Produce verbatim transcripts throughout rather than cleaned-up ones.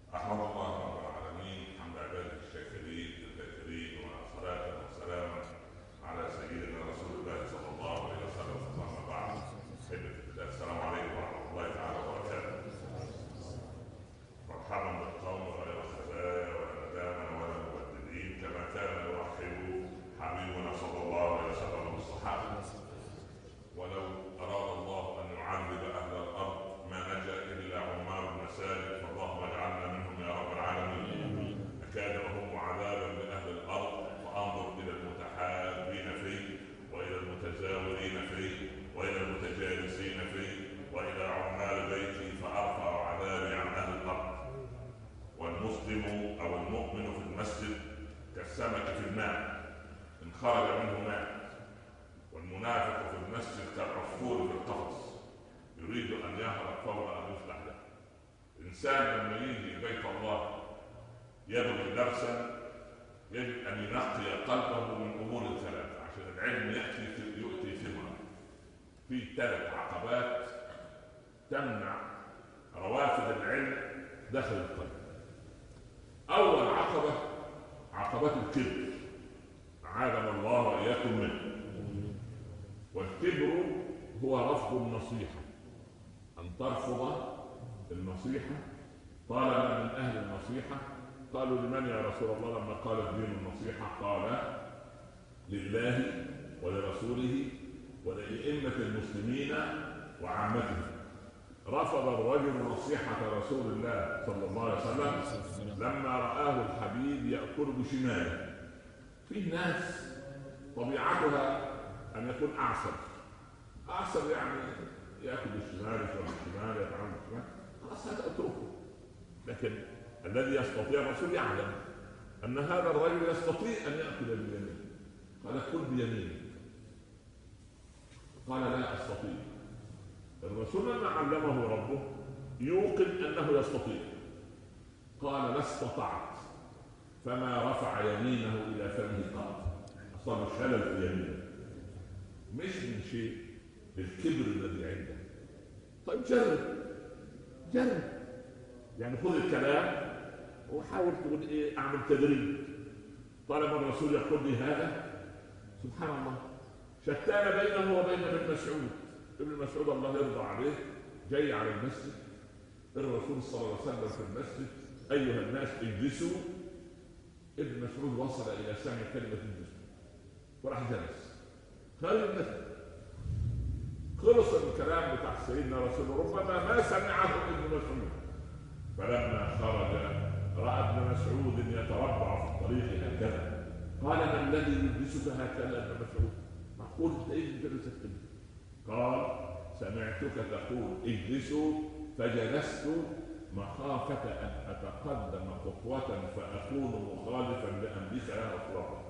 أحمد الله رب العالمين حمد عباده الشاكرين الذاكرين، وصلاة وسلاما على سيدنا رسول الله صلى الله عليه وسلم. أما بعد، السلام عليكم ورحمة الله تعالى وبركاته. مرحبا بالقوم غير الخزايا ولا ندامة ولا مبدلين، كما كان يرحب حبيبنا صلى الله عليه وسلم بالصحابة. ولو أراد الله أن يعذب أهل الأرض ما نجا إلا عمار المساجد، فاللهم اجعلنا منهم يا رب العالمين. أكاد أهم عذابا لأهل الأرض، فأنظر إلى المتحابين فيه، وإلى المتزاورين فيه، وإلى المتجالسين فيه، وإلى عمال بيتي، فأرفع عذابي عن أهل الأرض. والمسلم أو المؤمن في المسجد كالسمك في الماء إن خرج منه ماء، والمنافق في المسجد كالعصفور في القفص يريد أن يهرب فور أن يفتح له. الإنسان لما يجي بيت الله يبغي درسا يجب أن ينقي قلبه من أمور ثلاثة عشان العلم يأتي يؤتي ثمرة. في ثلاث عقبات تمنع روافد العلم داخل القلب. أول عقبة عقبة الكبر، أعاذنا الله وإياكم منه. والكبر هو رفض النصيحة، أن ترفض النصيحة. طالما من أهل النصيحة قالوا لمن يا رسول الله لما قال الدين النصيحة؟ قال لله ولرسوله ولأئمة المسلمين وعامتهم. رفض الرجل نصيحة رسول الله صلى الله عليه وسلم لما رآه الحبيب يأكل بشماله. في ناس طبيعتها أن يكون أعصر أعصر يعني يأكل بالشمال يشرب بالشمال يتعامل بالشمال، خلاص هذا اتركه. لكن الذي يستطيع الرسول يعلم أن هذا الرجل يستطيع أن يأكل باليمين، قال كل بيمينك، قال لا أستطيع. الرسول لما علمه ربه يوقن أنه يستطيع، قال لا استطعت، فما رفع يمينه إلى فمه قط. أصاب الشلل في يمينه مش من شيء، بالكبر الذي عنده. طيب جرب جرب يعني خذ الكلام وحاول تقول ايه، اعمل تدريب. طالما الرسول يقول لي هذا، سبحان الله، شتان بينه وبين ابن مسعود. ابن مسعود الله يرضى عليه جاي على المسجد، الرسول صلى الله عليه وسلم في المسجد، ايها الناس اجلسوا. ابن مسعود وصل الى سمع كلمه اجلسوا وراح جلس خارج المسجد. خلص الكلام بتاع سيدنا رسول الله ربما ما سمعه ابن مسعود. فلما خرج راى ابن مسعود يتربع في الطريق هكذا، قال ما الذي يجلسك هكذا يا ابن مسعود؟ معقول انت ايه جلست كده؟ قال سمعتك تقول اجلسوا فجلست مخافه ان اتقدم خطوه فاكون مخالفا لامرك يا رسول الله.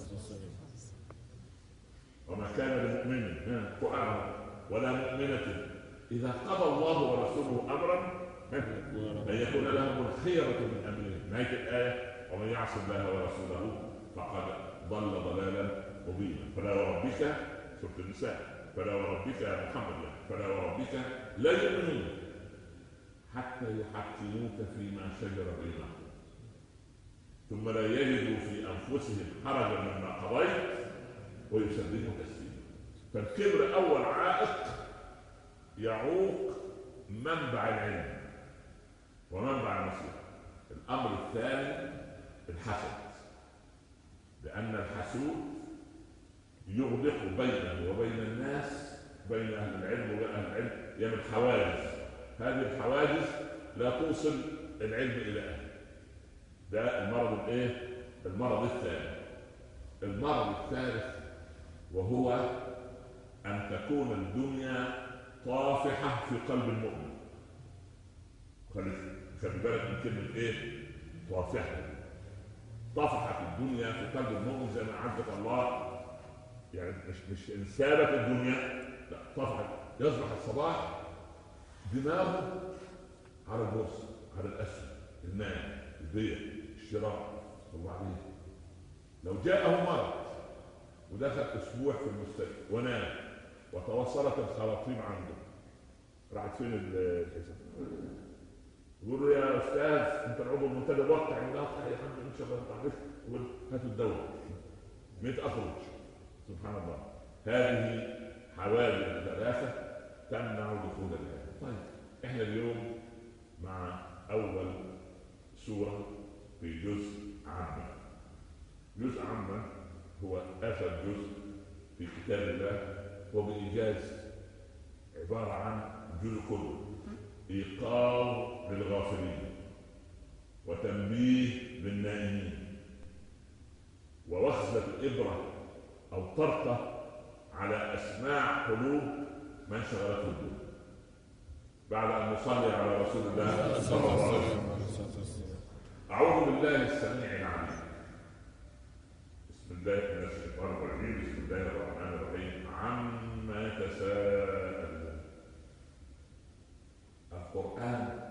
وما كان لمؤمن ولا مؤمنة إذا قضى الله ورسوله أمرا أن يكون لهم الخيرة من أمرهم. نهاية الآية ومن يعص الله ورسوله فقد ضل ضلالا مبينا. فلا وربك، سورة النساء، فلا وربك يا محمد، فلا وربك لا يؤمنون حتى يحكموك فيما شجر بينهم ثم لا يجدوا في أنفسهم حرجا مما قضيت ويسلموا تسليما. فالكبر أول عائق يعوق منبع العلم ومنبع النصيحة. الأمر الثاني الحسد، لأن الحسود يغلق بينه وبين الناس، بين أهل العلم وبين أهل العلم، يعمل حواجز. هذه الحواجز لا توصل العلم إلى أهله. ده المرض الإيه؟ المرض الثاني. المرض الثالث وهو أن تكون الدنيا طافحة في قلب المؤمن. خلي بالك من كلمة إيه؟ طافحة. طفحت الدنيا في قلب المؤمن زي ما عزك الله، يعني مش مش انسابت الدنيا، لا طفحت. يصبح الصباح دماغه على البورصة، على الأسهم، المال، البيع، الشراء. وبعدين لو جاءه مرض ودخل اسبوع في المستشفى ونام وتوصلت الخراطيم عنده، راحت فين الحساب؟ يقول له يا استاذ انت العضو المنتدب وقع وقع يا حمد ان شاء الله تعرف، يقول هاتوا الدواء ميت اخرج. سبحان الله. هذه حوادث ثلاثه تمنع دخول الهدى. طيب احنا اليوم مع اول سوره في جزء عامه. جزء عامه هو اخر جزء في كتاب الله، وبإيجاز عباره عن جزء كله ايقاظ للغافلين وتنبيه للنائمين ووخزة إبرة أو طرقة على أسماع قلوب من شغلته الدنيا. بعد أن نصلي على رسول الله صلى الله عليه وسلم. أعوذ بالله السميع العليم. بسم الله من الشيطان الرجيم. بسم الله الرحمن الرحيم. عما يتساءلون. القرآن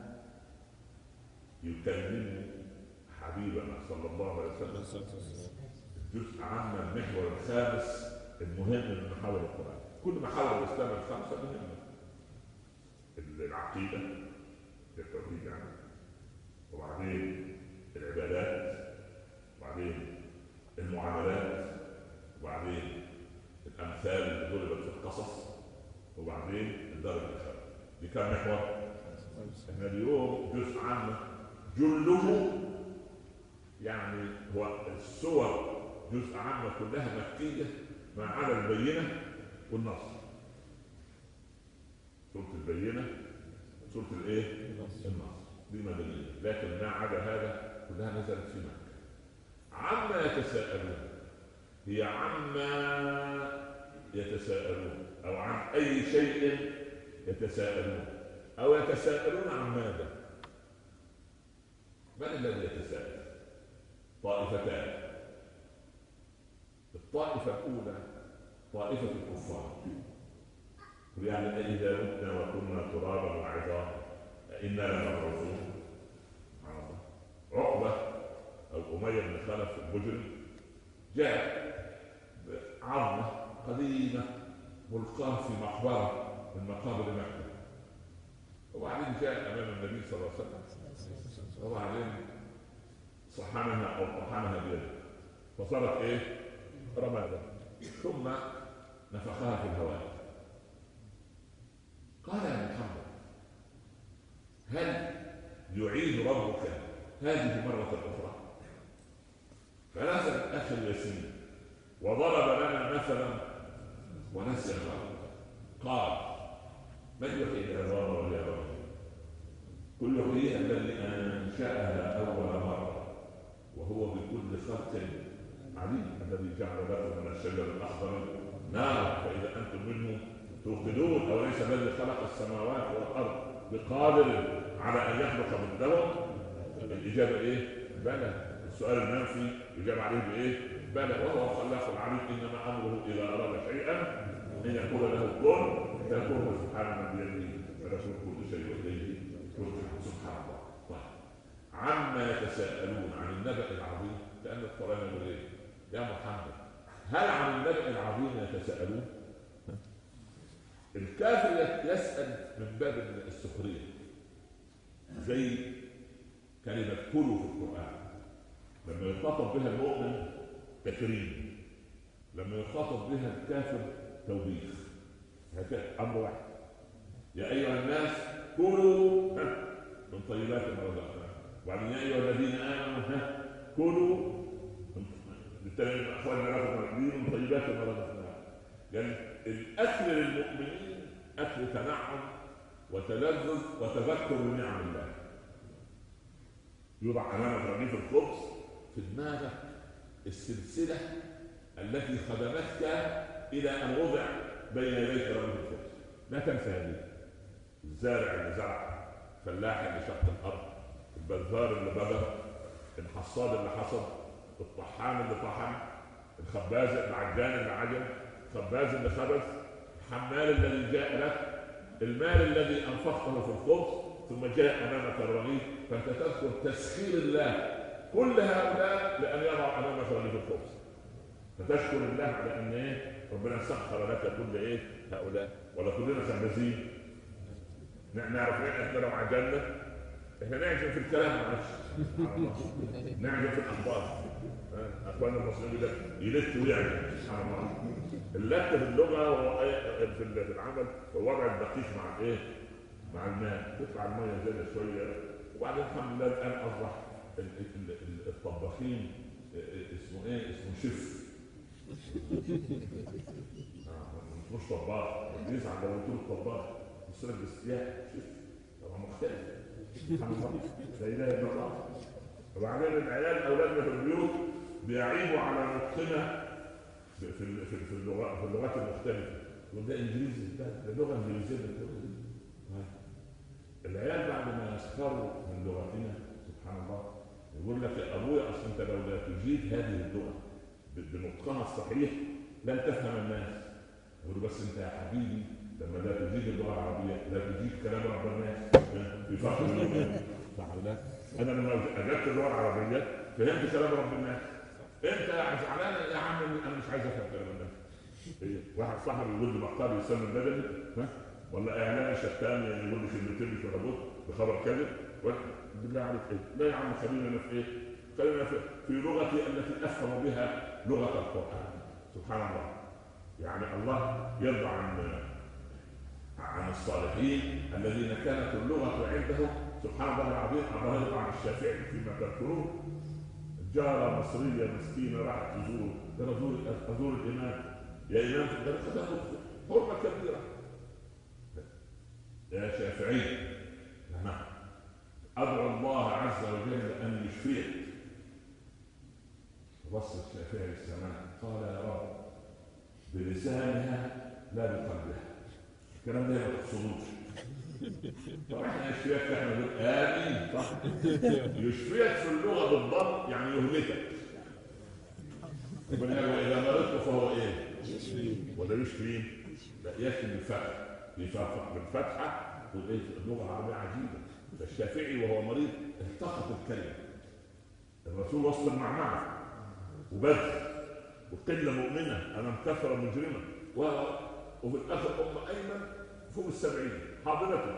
يكلم حبيبنا صلى الله عليه وسلم. جزء عام المحور الخامس المهم من محاور القرآن. كل محاور الإسلام الخمسة مهمة. العقيدة التوحيد يعني، وبعدين العبادات، وبعدين المعاملات، وبعدين الأمثال اللي ضربت في القصص، وبعدين الدار الآخرة. دي كم محور؟ احنا اليوم جزء عام جله يعني هو السور جزء عام كلها مكية ما عدا البينة والنصر. سورة البينة، سورة الايه؟ النصر دي مدنية، لكن ما عدا هذا كلها نزلت في مكة. عما يتساءلون هي عما يتساءلون او عن اي شيء يتساءلون او يتساءلون عن ماذا؟ من الذي يتساءل؟ طائفتان. الطائفة الأولى طائفة الكفار، يعني إذا متنا وكنا ترابا وعظاما إنا لمبعوثون. عقبة أو أمية بن خلف المجرم جاء بعظمة قديمة ملقاة في مقبرة من مقابر مكة، وبعدين جاء أمام النبي صلى الله عليه وسلم، وبعدين صحنها أو طحنها بيده فصارت إيه؟ رمادا، ثم نفخها في الهواء. قال يا محمد هل يعيد ربك هذه مرة أخرى؟ فنزل أخي الياسين وضرب لنا مثلا ونسي خلقه. قال من يحيي العظام وهي رميم؟ كل يحييها الذي أنشأها أول مرة وهو بكل خلق عليم. الذي جعل لكم من الشجر الأخضر نارا فإذا أنتم منه توقدون. أوليس الذي خلق السماوات والأرض بقادر على أن يخلق مثلهم؟ الإجابة إيه؟ بلى. السؤال المنفي يجاب عليه بإيه؟ بلى. وهو خلاق العليم. إنما أمره إذا أراد شيئا أن يقول له كن فيكون. سبحان من بيده ملكوت كل شيء وإليه ترجعون. سبحان الله. طيب عما يتساءلون عن النبأ العظيم، لأن القرآن يقول إيه؟ يا محمد هل عن النبأ العظيم يتساءلون؟ الكافر يسأل من باب السخرية، زي كلمة كلوا في القرآن لما يخاطب بها المؤمن تكريم، لما يخاطب بها الكافر توبيخ. هكذا أمر واحد. يا أيها الناس كلوا من طيبات ما رزقناكم، وبعدين يا أيها الذين آمنوا كلوا بالتالي أخرجنا لكم من طيبات ما رزقناكم. يعني الأكل للمؤمنين أكل تنعم وتلذذ وتذكر بنعم الله. يوضع أمامك رغيف الخبز، في دماغك السلسلة التي خدمتك إلى أن وضع بين يديك رغيف الخبز. لا تنسى هذه. الزارع اللي زرع، الفلاح اللي شق الأرض، البذار اللي بذر، الحصاد اللي حصد، الطحان اللي طحن، الخباز العجان اللي عجن، الخباز اللي خبز، الحمال الذي جاء لك، المال الذي أنفقته في الخبز، ثم جاء أمامك الرغيف. فأنت تذكر تسخير الله كل هؤلاء لأن يضع أمامك رغيف الخبز، فتشكر الله على أن إيه؟ ربنا سخر لك كل إيه؟ هؤلاء. ولا كلنا خبازين نعرف إيه؟ إحنا لو عجلنا احنا نعجب في الكلام معلش، نعجب في الاخبار. اخواننا المصريين يقول لك يلت ويعجب، سبحان الله. اللت في اللغه هو في العمل هو وضع الدقيق مع الايه؟ مع الماء، تطلع الميه زياده شويه، وبعدين الحمد لله الان اصبح الطباخين اسمه ايه؟ اسمه شيف. آه مش طباخ، يزعل لو قلت له طباخ بس انا باستياء شيف، طبعا مختلف. سبحان الله، لا اله الا الله. وبعدين العيال اولادنا في البيوت بيعيبوا على نطقنا في في في اللغات في اللغات المختلفه، وده انجليزي، ده لغه انجليزيه. العيال بعد ما يسخروا من لغتنا سبحان الله يقول لك يا ابويا اصل انت لو لا تجيد هذه اللغه بنطقها الصحيح لن تفهم الناس. يقول بس انت يا حبيبي لما لا تجيد اللغه العربيه لا تجيد كلام رب الناس في فقر اللغه. صح ولا؟ انا لما اجبت اللغه العربيه فهمت كلام رب الناس. انت زعلان يا عم انا مش عايز افهم كلام الناس. واحد صاحبي يقول لي بقال يسمى البدني ولا اعلان شتان يقول لي كلمتين مش ولا بد بخبر كذب. بالله عليك ايه؟ لا يا عم خلينا في ايه؟ خلينا في, في لغتي التي افهم بها لغه القران. سبحان الله. يعني الله يرضى عن عن الصالحين الذين كانت اللغه عندهم سبحان الله العظيم. الله يرضى عن الشافعي فيما تذكرون. جاره مصريه مسكينه راحت تزور ده ازور ازور الامام. يا امام ده حرمه كبيره يا شافعي. نعم ادعو الله عز وجل ان يشفيك. بص الشافعي السماء قال يا رب بلسانها لا بقلبها. الكلام ده ما تقصدوش. طب احنا يشفيك احنا نقول امين صح. يشفيك في اللغه بالضبط يعني يهلكك. واذا مرضت فهو ايه؟ ولا يشفين؟ لا يكفي بالفتح يفرق بالفتحه والايه؟ اللغه العربيه عجيبه. فالشافعي وهو مريض التقط الكلمه. الرسول وسط المعمعه وبدر وقله مؤمنه امام كثره مجرمه وفي الاخر ام ايمن فوق السبعين حاضنته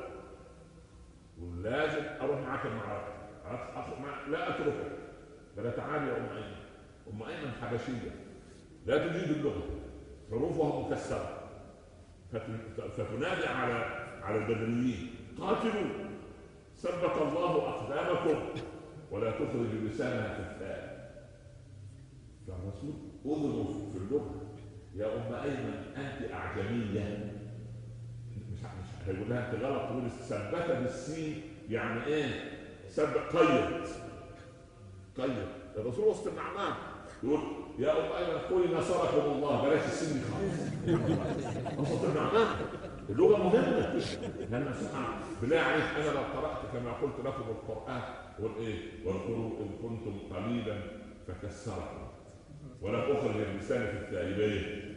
ولازم اروح معاك المعركه لا اتركك فلا تعالي يا ام ايمن. ام ايمن حبشيه لا تجيد اللغه حروفها مكسره فتنادي على على البدريين قاتلوا ثبت الله اقدامكم ولا تخرج لسانها في الثاني. فالرسول اذنه في اللغه يا ام ايمن انت اعجميه. مش مش هيقول لها انت غلط تقول ثبت بالسين يعني ايه؟ ثبت قيد قيد. الرسول وسط المعمعة يقول يا ام ايمن قولي نصركم الله بلاش السن خالص. وسط المعمعة اللغه مهمه لان سبحان بالله عليك انا لو قرات كما قلت لكم القران قل ايه؟ واذكروا ان كنتم قليلا فكسركم ولم اخرج اللسان في التائبين.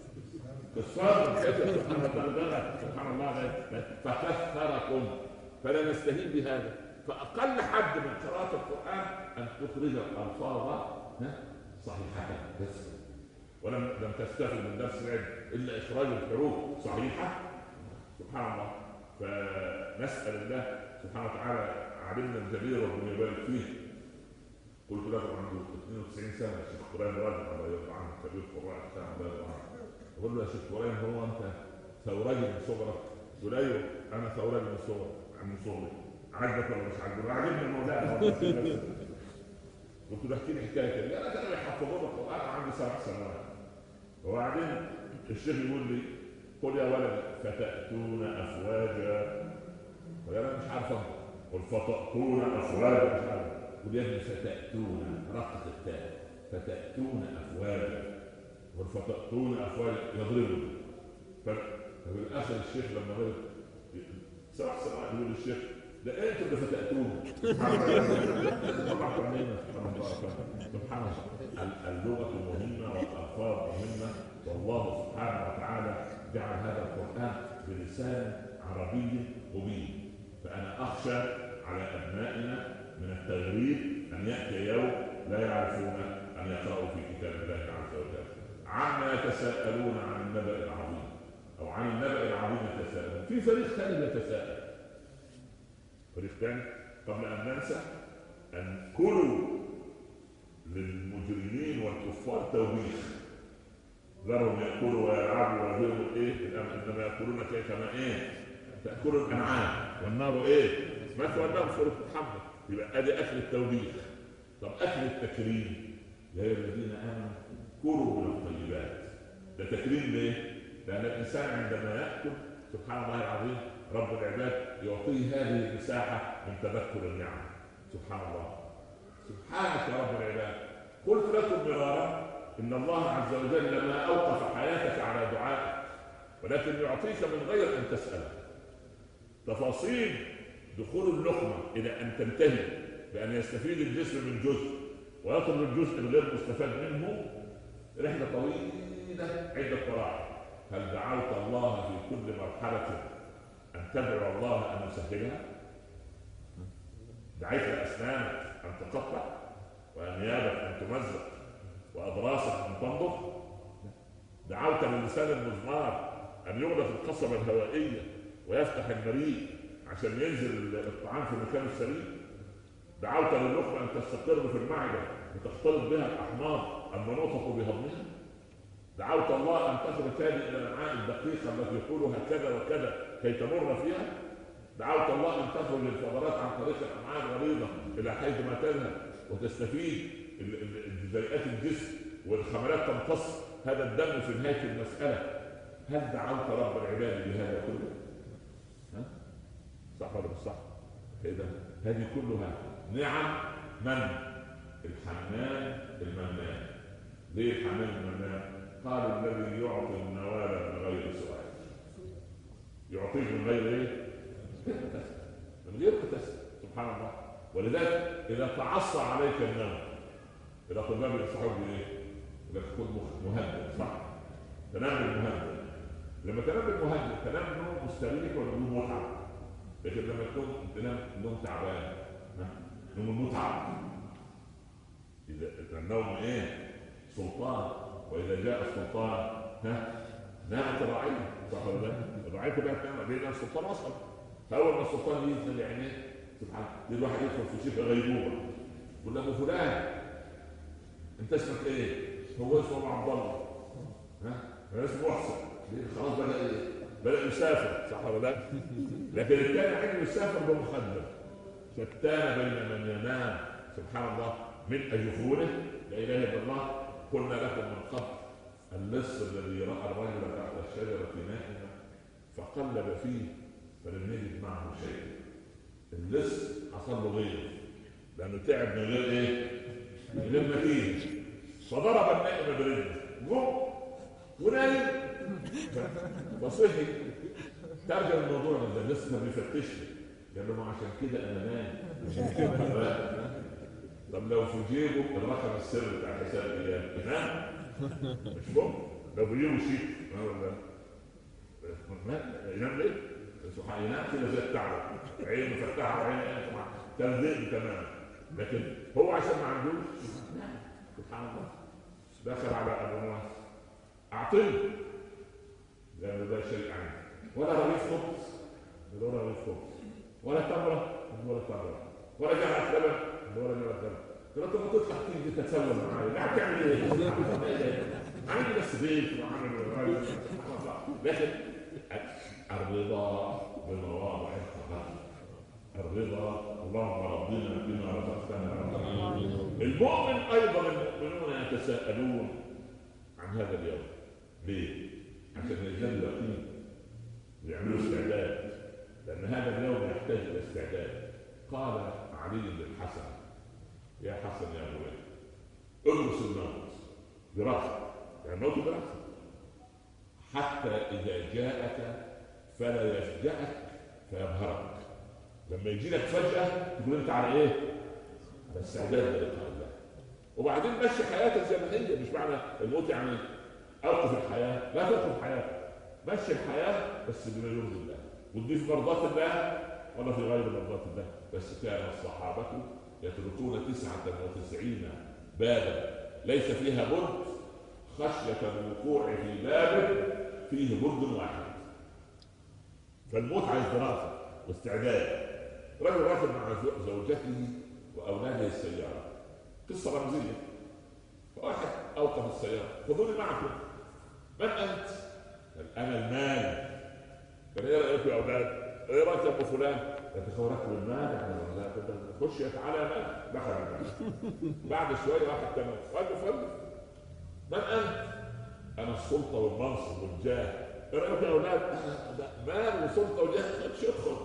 كسركم سبحان الله فكسركم. فلا نستهين بهذا. فاقل حد من قراءه القران ان تخرج الالفاظ صحيحه بس ولم لم تستفد من درس العلم الا اخراج الحروف صحيحه. سبحان الله. فنسال الله سبحانه وتعالى علمنا الجليل ربنا يبارك فيه. قلت لكم عنده اثنين وتسعين سنه الشيخ قرين راجل الله يرضى عنه كبير قراء الشام الله يرضى عنه. اقول له يا شيخ قرين هو انت ثورجي من صغرك؟ يقول ايوه انا ثورجي من صغري من صغري. عجبك ولا مش عجبك؟ عجبني مولانا. قلت له احكي لي حكايه كده. لا كانوا يحفظون القران عندي سبع سنوات. وبعدين الشيخ يقول لي قل يا ولد فتاتون افواجا. وانا مش عارف انطق. قل فتاتون افواجا مش عارف. قل يا ابني فتاتون رقق التاء فتاتون افواجا. قل فتاتون افواجا يضربني. ففي الاخر الشيخ لما غلط سبع سنوات يقول الشيخ ده انتوا اللي فتاتون. سبحان الله. اللغه مهمه والالفاظ مهمه والله سبحانه وتعالى جعل هذا القران بلسان عربي مبين. فانا اخشى على ابنائنا من التغريب ان ياتي يوم لا يعرفون ان يقرأوا في كتاب الله عز وجل. عما يتساءلون عن النبأ العظيم او عن النبأ العظيم يتساءلون. في فريق ثاني يتساءل. فريق ثاني قبل ان ننسى ان كلوا للمجرمين والكفار توبيخ، ذرهم ياكلوا ويلعبوا ويلهوا ايه انما ياكلون كما ايه تاكل الانعام والنار ايه مثوى لهم سوره محمد. يبقى ادي اكل التوبيخ. طب اكل التكريم، يا ايها الذين امنوا كلوا من الطيبات، ده تكريم ليه؟ لان الانسان عندما ياكل سبحان الله العظيم رب العباد يعطيه هذه المساحه من تذكر النعم. سبحان الله، سبحانك يا رب العباد. قلت لكم مرارا ان الله عز وجل ما اوقف حياتك على دعائك، ولكن يعطيك من غير ان تساله. تفاصيل دخول اللقمه الى ان تنتهي بان يستفيد الجسم من جزء ويطلب الجزء الغير مستفاد منه رحله طويله عده مراحل. هل دعوت الله في كل مرحله ان تدعو الله ان يسهلها؟ دعيت لاسنانك ان تقطع، وانيابك ان تمزق، واضراسك ان تنضف؟ دعوت للسان المزمار ان يغلق القصبه الهوائيه ويفتح المريء عشان ينزل الطعام في مكانه السليم؟ دعوت للقمه ان تستقر في المعده وتختلط بها الاحماض المنوطه بهضمها؟ دعوت الله ان تخرج ثاني الى الامعاء الدقيقه التي يقول هكذا وكذا كي تمر فيها؟ دعوت الله ان تخرج الفضلات عن طريق الامعاء الغليظه الى حيث ما تذهب وتستفيد جزيئات الجسم والخملات تمتص هذا الدم في نهايه المساله؟ هل دعوت رب العباد بهذا كله؟ ها؟ صح ولا مش صح؟ اذا هذه كلها نعم من؟ الحنان المنان. ليه الحنان المنان؟ قال الذي يعطي النوال من غير سؤال. يعطيك من غير ايه؟ من غير كتسب. سبحان الله. ولذلك اذا تعصى عليك النوم، اذا طلاب ينصحوك بايه؟ اذا تكون مهدد، صح؟ تنام بالمهدد. لما تنام بالمهدد تنام نوم مستريح ولا نوم متعب؟ لكن لما تكون تنام نوم تعبان، نوم المتعب. اذا النوم ايه؟ سلطان، واذا جاء السلطان ها نامت الرعيه، صح ولا لا؟ الرعيه كلها تنام لان السلطان وصل. فاول ما السلطان ينزل عينيه سبحان الله الواحد يدخل في شبه غيبوبه. يقول له فلان انت اسمك ايه؟ هو اسمه عبد الله، ها؟ انا اسمه محسن. خلاص بدا ايه؟ بدا يسافر، صح ولا لا؟ لكن الثاني عنده يسافر بمخدر. شتان بين من ينام سبحان الله من اجفونه لا اله الا الله. قلنا لكم من قبل اللص الذي راى الرجل تحت الشجره نائما فقلب فيه فلم يجد معه شيء. اللص حصل له غيظ لانه تعب من غير ايه؟ من غير نتيجه، فضرب النائم برجله قم ونايم فصحي. ترجم الموضوع ده اللص كان بيفتشني قال له ما عشان كده انا نايم. طب لو في جيبه الرقم السري بتاع حساب الايام ينام؟ مش ممكن. لو في جيبه شيك ينام ليه؟ سبحان ينام كده زي التعب، عينه مفتحه وعينه تنزل تماما. لكن هو عشان ما عندوش سبحان الله دخل على ابو نواس اعطيه لان ده شيء عندي، ولا رغيف خبز ولا رغيف خبز ولا تمره ولا تمره ولا جرعه لبن ولا جرعه لبن. قلت له تطلع تيجي تتسول معايا لا تعمل ايه؟ عندي بس بيت وعامل لكن الرضا بمواضع الخطر. الرضا اللهم رضنا بما رزقتنا. المؤمن ايضا المؤمنون يتساءلون عن هذا اليوم. ليه؟ عشان يجعلوا يقين يعملوا استعداد، لان هذا اليوم يحتاج الى استعداد. قال علي للحسن يا حسن يا ابوي ادرس الموت دراسه، يعني الموت دراسه حتى اذا جاءك فلا يفجعك فيبهرك. لما يجي لك فجاه تقول انت على ايه؟ على استعداد للقاء الله. وبعدين مشي حياتك زي ما هي. مش معنى الموت يعني اوقف الحياه، لا توقف حياتك، مشي الحياه بس بما يرضي الله، ودي في مرضات الله ولا في غير مرضات الله. بس كان الصحابه يتركون تسعه وتسعين بابا ليس فيها بد خشيه الوقوع في باب فيه بد واحد. فالموت عايز دراسه واستعداد. رجل راكب مع زوجته واولاده السياره، قصه رمزيه. واحد اوقف السياره، خذوني معكم. من انت؟ قال انا المال. قال ايه رايك يا اولاد؟ ايه رايك يا ابو فلان؟ قال تخيل راكب المال يعني خش تعالى يا مال. دخل المال. بعد شويه واحد كان قال له فل من انت؟ انا السلطه والمنصب والجاه. ايه رايك يا اولاد؟ انا مال وسلطه وجاه. خش ادخل.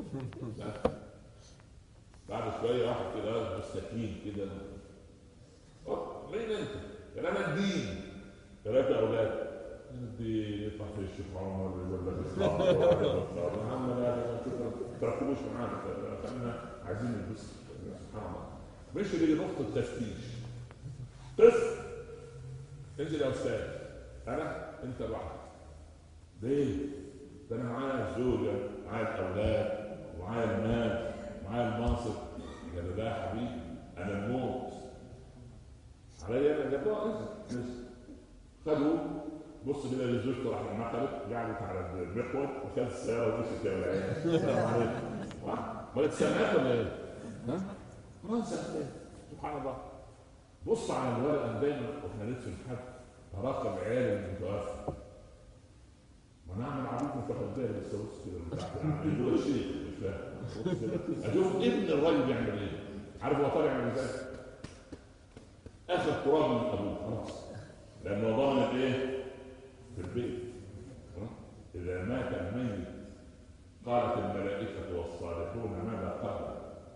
بعد شويه واحد كده بالسكين كده، مين انت؟ قال انا الدين. قال يا اولاد الدين يطلع في الشيخ عمر يقول لك اسلام يا عم لا تركبوش معانا، خلينا عايزين نلبس. سبحان الله، مش اللي نقطه تفتيش. طفل انزل يا استاذ، انا انت لوحدك. ليه؟ ده انا معايا الزوجه، معايا الاولاد، ومعايا المال، معايا المنصب. قال لا يا حبيبي انا الموت عليا. انا جابوها انزل. خدوه بص كده لزوجته، راح نقلت قعدت على المحور وخد السياره ومشيت. يا ولاد السلام عليكم. ما تسمعت ولا ايه؟ ها؟ فرنسا. سبحان الله. بص على الورقه دايما واحنا ندفن حد راقب عيال المتوفى. ونعمل عبيد متقدر بس بص كده بتاعت يقول الشيخ مش فاهم. اشوف ابن الراجل بيعمل ايه؟ عارف هو طالع من ازاي؟ اخذ تراب من ابوه خلاص، لانه ضامن ايه؟ في البيت. اذا مات الميت قالت الملائكه والصالحون ماذا قال؟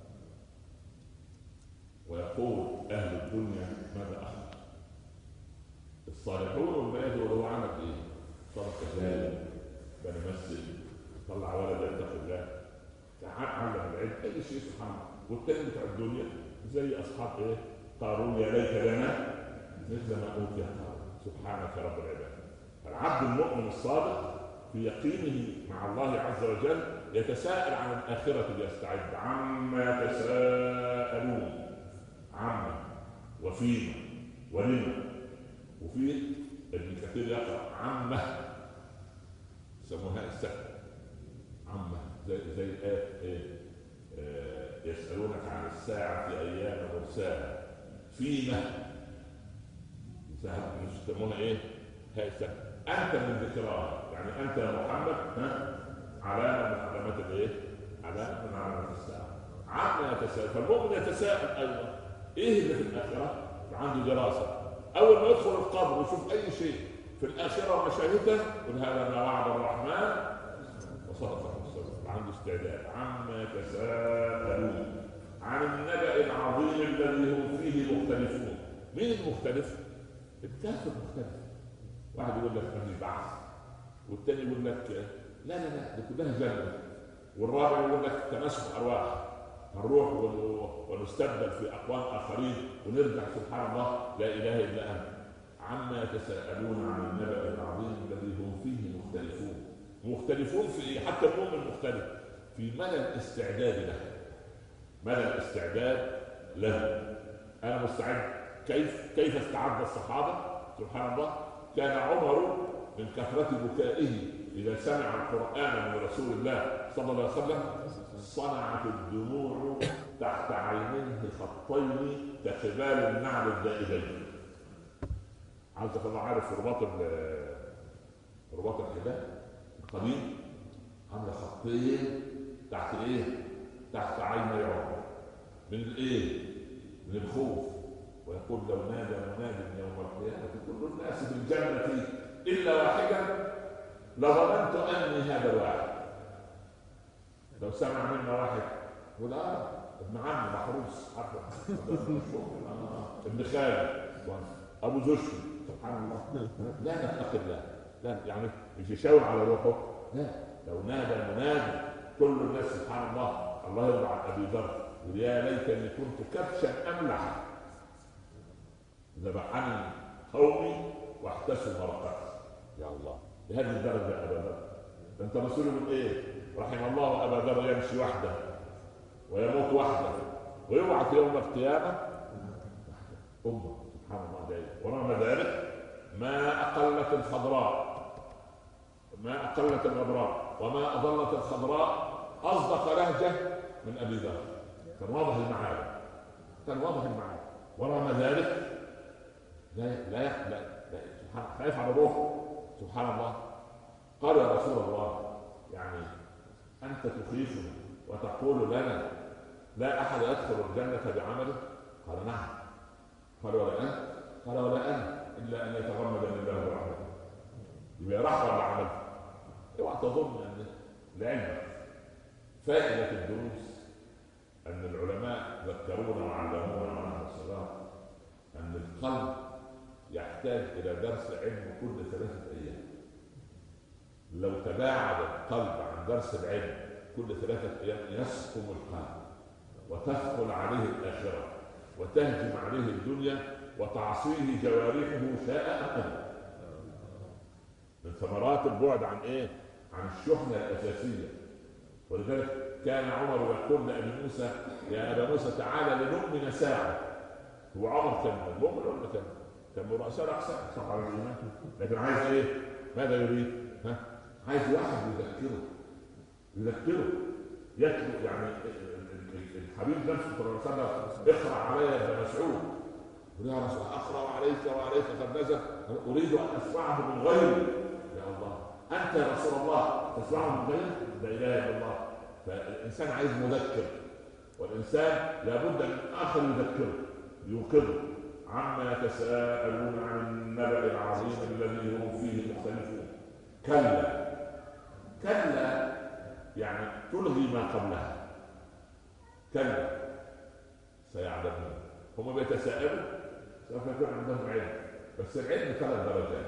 ويقول اهل الدنيا ماذا اخذ؟ الصالحون والملائكه يقولوا هو عمل ايه؟ صدق جاري، كان يمثل، طلع ولد يتقي الله، علم العلم، اي شيء. سبحان الله. والتاني بتاع الدنيا زي اصحاب ايه؟ قارون يا ليت لنا مثل ما اوتي قارون. سبحانك رب العباد. العبد المؤمن الصادق في يقينه مع الله عز وجل يتساءل عن الاخره ليستعد. عما يتساءلون، عما وفيما ولما. وفي ابن كثير يقرا عمه سموها السهل. عمه زي زي ايه, إيه؟ آه يسالونك عن الساعه ايام مرساها فيما يسمونها ايه؟ هاي السهل. انت من ذكراها، يعني انت يا محمد ها علامه من علامات الايه؟ علامه من علامات الساعه. عما يتساءل، فالمؤمن يتساءل ايضا ايه اللي في الاخره؟ عنده دراسه. اول ما يدخل القبر ويشوف اي شيء في الاخره ومشاهده يقول هذا ما وعد الرحمن وصدق الرسول. عنده استعداد. عما يتساءلون عن النبأ العظيم الذي هم فيه مختلفون. مين المختلف؟ الكافر مختلف. واحد يقول لك ما فيش بعث، والثاني يقول لك لا لا لا دي كلها جنه، والرابع يقول لك تناسخ ارواح، نروح ونستبدل في اقوام اخرين ونرجع. سبحان الله لا اله الا انت. عما يتساءلون عن النبأ العظيم الذي هم فيه مختلفون. مختلفون في ايه؟ حتى المؤمن مختلف في مدى الاستعداد له. مدى الاستعداد له. انا مستعد. كيف كيف استعد الصحابه؟ سبحان الله. كان عمر من كثرة بكائه إذا سمع القرآن من رسول الله صلى الله عليه وسلم صنعت الدموع تحت عينيه خطين كخبال النعل الدائبين. عاوز تبقى عارف رباط رباط الحبال القديم عامله خطين تحت ايه؟ تحت عيني عمر. من الايه؟ من الخوف. ويقول لو نادى مناد يوم القيامة كل الناس في الجنة إلا واحدا لظننت أني هذا الواحد. لو سمع منا واحد يقول آه ابن عم محروس ابن خالد أبو زوجتي. سبحان الله. لا نتقي الله. لا يعني مش يشاور على روحه. لا، لو نادى مناد كل الناس. سبحان الله. الله يرضى عن أبي ذر يا ليتني كنت كبشا أملح ذبحني قومي واحتسوا مرقتي. يا الله بهذه الدرجه يا ابا ذر. ده انت رسول من ايه؟ رحم الله ابا ذر يمشي وحده ويموت وحده ويبعث يوم القيامه امه. سبحان الله. جاي ورغم ذلك ما اقلت الخضراء ما اقلت الغبراء وما اضلت الخضراء اصدق لهجه من ابي ذر، كان واضح المعارف، كان واضح المعارف، ورغم ذلك لا لا لا, لا. خايف على روحه. سبحان الله. قال يا رسول الله يعني انت تخيفنا وتقول لنا لا احد يدخل الجنه بعمله؟ قال نعم. قال ولا انت؟ قال ولا انا، الا ان يتغمدني الله برحمته. يبقى رحمه ولا عمل؟ اوعى تظن ان لعلمك فائده الدروس ان العلماء ذكرونا وعلمونا عنها الصغار ان القلب يحتاج الى درس علم كل ثلاثه ايام. لو تباعد القلب عن درس العلم كل ثلاثه ايام يسقم القلب وتثقل عليه الاخره وتهجم عليه الدنيا وتعصيه جوارحه شاء ام ابى. من ثمرات البعد عن ايه؟ عن الشحنه الاساسيه. ولذلك كان عمر يقول لابي موسى يا ابا موسى تعالى لنؤمن ساعه. هو عمر كان مؤمن ولا كان كان من رؤساء الاقسام صح على الايمان، لكن عايز ايه؟ ماذا يريد؟ ها؟ عايز واحد يذكره يذكره يتلو. يعني الحبيب نفسه صلى الله عليه وسلم اقرا علي يا ابن مسعود. يقول يا رسول الله اقرا عليك وعليك قد نزل، اريد ان اسمعه من غيري. يا الله انت يا رسول الله تسمعه من غيري؟ لا اله الا الله. فالانسان عايز مذكر، والانسان لابد ان اخر يذكره يوقظه عما يتساءلون عن النبأ العظيم الذي هم فيه مختلفون. كلا كلا يعني تلغي ما قبلها. كلا سيعلمون. هم بيتساءلوا سوف يكون عندهم علم، بس العلم ثلاث درجات.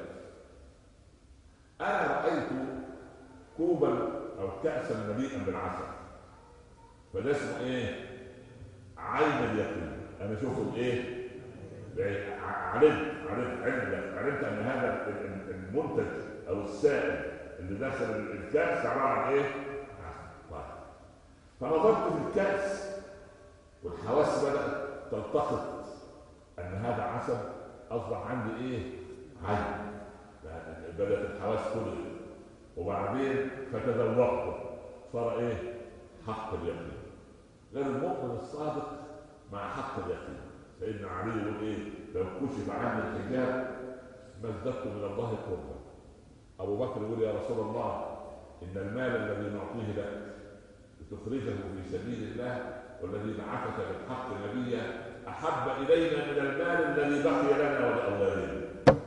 انا رايت كوبا او كاسا مليئا بالعسل، فده اسمه ايه؟ عين اليقين. انا شوفه ايه؟ علمت علمت علمت علمت ان هذا المنتج او السائل اللي داخل الكاس عباره عن ايه؟ عسل. فنظرت في الكاس والحواس بدات تلتقط ان هذا عسل، اصبح عندي ايه؟ عين. بدات الحواس تدرك، وبعدين فتذوقته صار ايه؟ حق اليقين. غير المؤمن الصادق مع حق اليقين. سيدنا علي يقول ايه؟ لو كشف عني الحجاب ما ازددت من الله قربا. ابو بكر يقول يا رسول الله ان المال الذي نعطيه لك لتخرجه في سبيل الله والذي بعثك بالحق نبيا احب الينا من المال الذي بقي لنا ولاولادنا.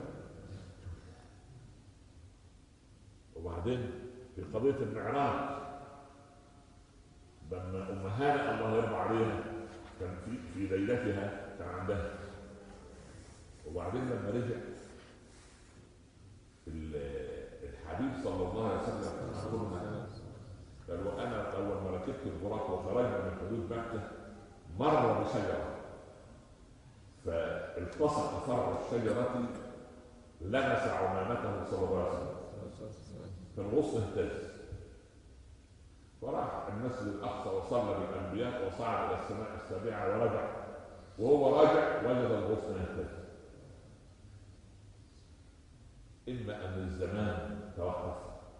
وبعدين في قضيه المعراج لما ام هانئ الله يرضى عليها كان في في ليلتها كان عندها، وبعدين لما رجع الحبيب صلى الله عليه وسلم قال وانا اول ما ركبت البراق وخرجنا من حدود مكه مر بشجره فالتصق فرع الشجره لمس عمامته صلى الله عليه وسلم فالغصن اهتز، فراح المسجد الاقصى وصلى بالانبياء وصعد الى السماء السابعه ورجع، وهو راجع وجد الغصن يهتز. اما ان الزمان توقف،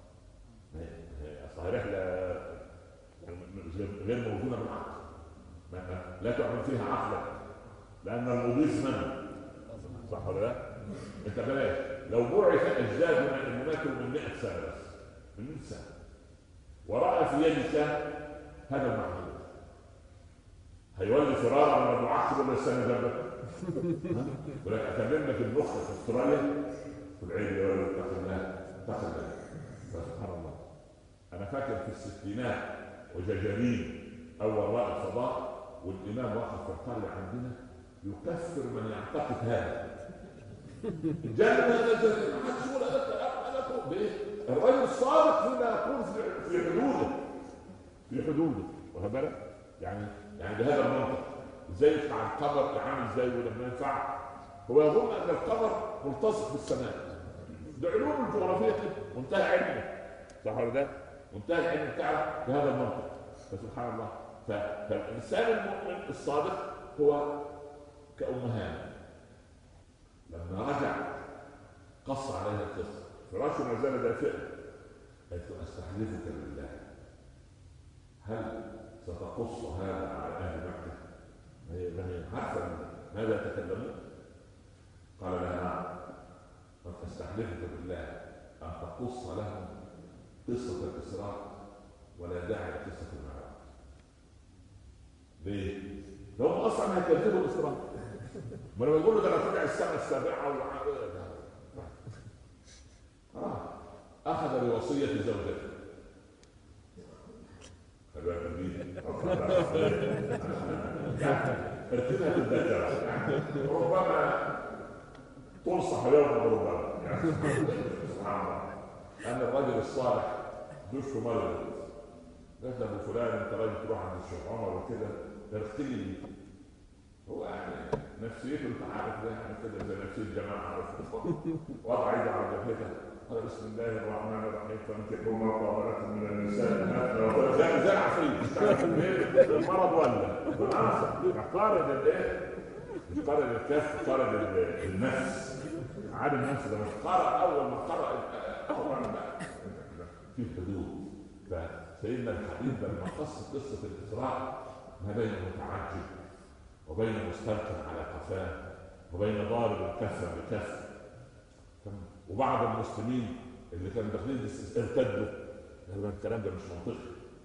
اصل رحله غير موجوده بالعقل، لا تعمل فيها عقلك لان المضيف من صح ولا لا؟ انت بلاش لو بعث اجدادنا المناكب من مئة سنه بس من مئة سنه وراى في يدك هذا المحمود هيولي فرارا من المعقب ولا السنه جنبك؟ ولكن اكلم لك المخ في استراليا في العين يا ولد اتق الله اتق الله. سبحان الله. انا فاكر في الستينات وجاجرين اول رائد فضاء والامام واقف في القريه عندنا يكفر من يعتقد هذا. الجنه ما حدش يقول انا انا ليه؟ الرجل الصادق فيما يقول في حدوده في حدوده واخد بالك؟ يعني يعني بهذا المنطق ازاي يطلع القمر عامل ازاي ولما ينفع هو يظن ان القمر ملتصق بالسماء. ده علوم الجغرافيه كده منتهى علمه صح ولا لا؟ منتهى العلم بتاعه بهذا المنطق. فسبحان الله. فالانسان المؤمن الصادق هو كأمهان لما رجع قص عليها القصه فراشه ما زال دافئا قالت له استحلفك بالله هل ستقص هذا على اهل مكه؟ هي عارفه ماذا يتكلمون؟ قال لها نعم، قد استحلفك بالله ان تقص لهم قصه الاسراء ولا داعي لقصه المعراج. ليه؟ لو هم اصلا هيكذبوا الاسراء، ما لما يقول له ده انا طلع السنه السابعه اه اخذ بوصيه زوجته. ارتبها بالذاكره، ربما تنصح يوما وربما يعني سبحان الله. ان الرجل الصالح دوشه مرض، قالت له فلان انت راجل تروح عند الشيخ عمر وكده ارتجل، هو يعني نفسيته انت عارف ده يعني كده زي نفسيه الجماعه، وضع ايده على جبهته قال بسم الله الرحمن الرحيم فانكحوا ما طاب لكم من النساء زي زي العفريت المرض ولا بالعكس قارن الايه؟ مش قارن الكف، قارن النفس، عاد النفس ده مش قرأ اول ما قرأ اول بقى في حدود. فسيدنا الحبيب لما قص قصه الاسراء ما بين متعجب وبين مستلقٍ على قفاه وبين ضارب الكف بكف، وبعض المسلمين اللي كانوا داخلين ارتدوا قالوا الكلام ده مش منطقي.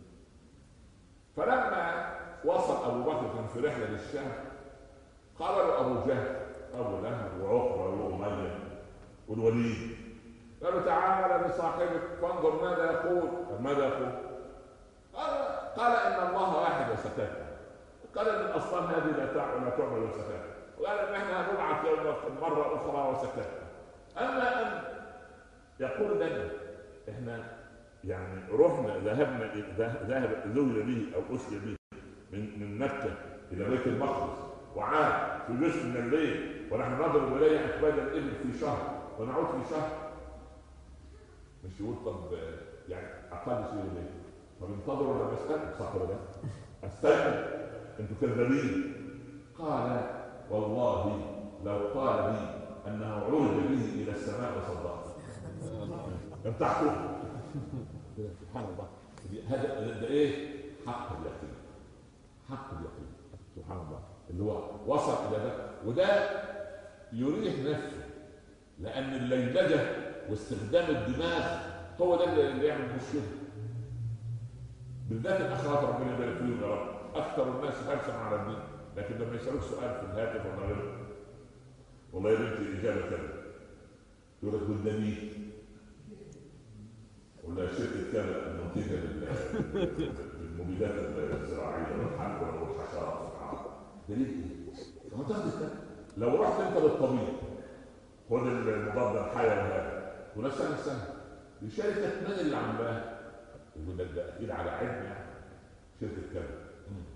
فلما وصل ابو بكر كان في رحله للشام قال له ابو جهل ابو لهب وعقبه واميه والوليد قالوا تعال لصاحبك فانظر ماذا يقول. ماذا يقول؟ قال قال ان الله واحد وسكت، قال ان الاصنام هذه لا تعمل وسكت، وقال ان احنا هنبعث مره اخرى وسكت. اما ان يقول لنا احنا يعني رحنا ذهبنا ذهب ذهب به او اسري به من من مكه الى بيت المقدس وعاد في جزء من الليل ونحن نضرب اليه اكباد الابل في شهر ونعود في شهر، مش يقول طب يعني اقل شيء ليه؟ طب انتظروا لما استنى، صح ولا لا؟ استنى انتوا كذابين. قال والله لو قال لي انه عرج به الى السماء وصدقت. لم تحكم سبحان الله. هذا ده ايه؟ حق اليقين، حق اليقين سبحان الله اللي هو وصل الى ده، وده يريح نفسه، لان اللجلجه واستخدام الدماغ هو ده اللي يعمل مشكله، بالذات الاخوات ربنا يبارك فيهم يا رب. اكثر الناس حرصا على الدين، لكن لما يسالوك سؤال في الهاتف ولا غيره والله يا بنتي اجابه كذا يقول لك بالدليل ولا شركه كذا المنتجه للمبيدات الزراعيه والحقل والحشرات دليل ايه؟ ما تاخد لو رحت انت للطبيب خد المضاد الحيوي هذا ولا سنه سنه دي شركه من اللي عاملاها؟ يقول لك ده اكيد على علم يعني شركه كذا.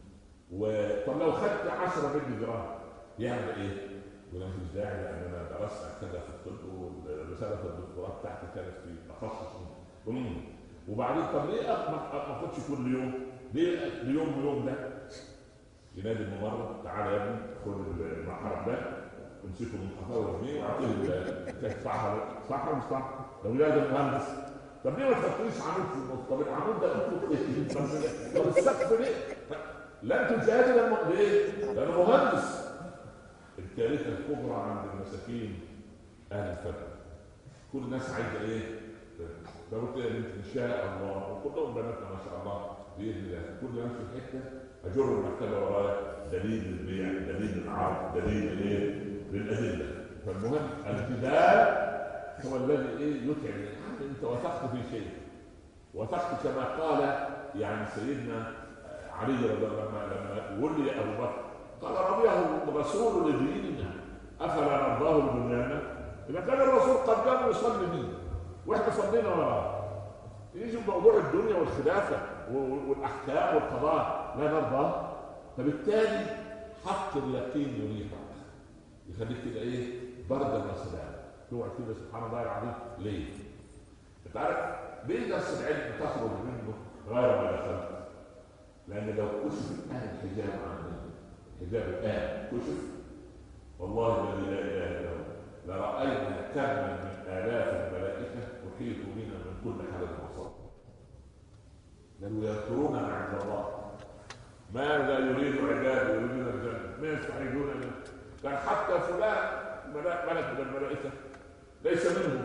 وطب لو خدت عشرة مللي جرام يعمل ايه؟ يقول لك مفيش داعي لان انا درست كذا في الطب ورساله الدكتوراه بتاعتي كانت في تخصص منه. وبعدين طب ليه ما اخدش كل يوم؟ ليه اليوم اليوم ده؟ ينادي الممرض تعالى يا ابني خد المحرك ده امسكه من قفاه وارميه واعطيه صح صح ولا مش صح؟ لو لازم المهندس طب ليه ما تحطليش عمود في النص؟ طب العمود ده انتوا ايه؟ طب السقف ليه؟ لا انتوا جاهزين ليه؟ لانه مهندس. الكارثه الكبرى عند المساكين اهل الفقر، كل الناس عايزه ايه؟ لو قلت يا بنت ان شاء الله وكلهم بناتنا ما شاء الله باذن الله، كل ناس في حته اجر المكتبه ورايا دليل البيع، دليل العرض، دليل الايه؟ للادله. فالمهم الابتداء هو الذي ايه؟ يتعب. انت وثقت في شيء، وثقت كما قال يعني سيدنا علي رضي الله عنه لما ولي ابو بكر قال رضيه الرسول لديننا افلا نرضاه لدنيانا؟ اذا كان الرسول قد كان يصلي بنا واحنا صلينا وراه يجي موضوع الدنيا والخلافه والاحكام والقضاء لا نرضاه. فبالتالي حق اليقين يريحك، يخليك كده ايه؟ بردا وسلام، تقعد كده سبحان الله العظيم. ليه؟ انت عارف ليه درس العلم تخرج منه غير ما دخلت؟ لان لو كشف الان الحجاب عن الحجاب الان كشف والله الذي لا اله الا هو لراينا كما من الاف الملائكه تحيط بنا من كل حدث وصف. لانه يذكرون عند الله يستعيذون منه. كان حتى فلان ملك من الملائكه ليس منهم.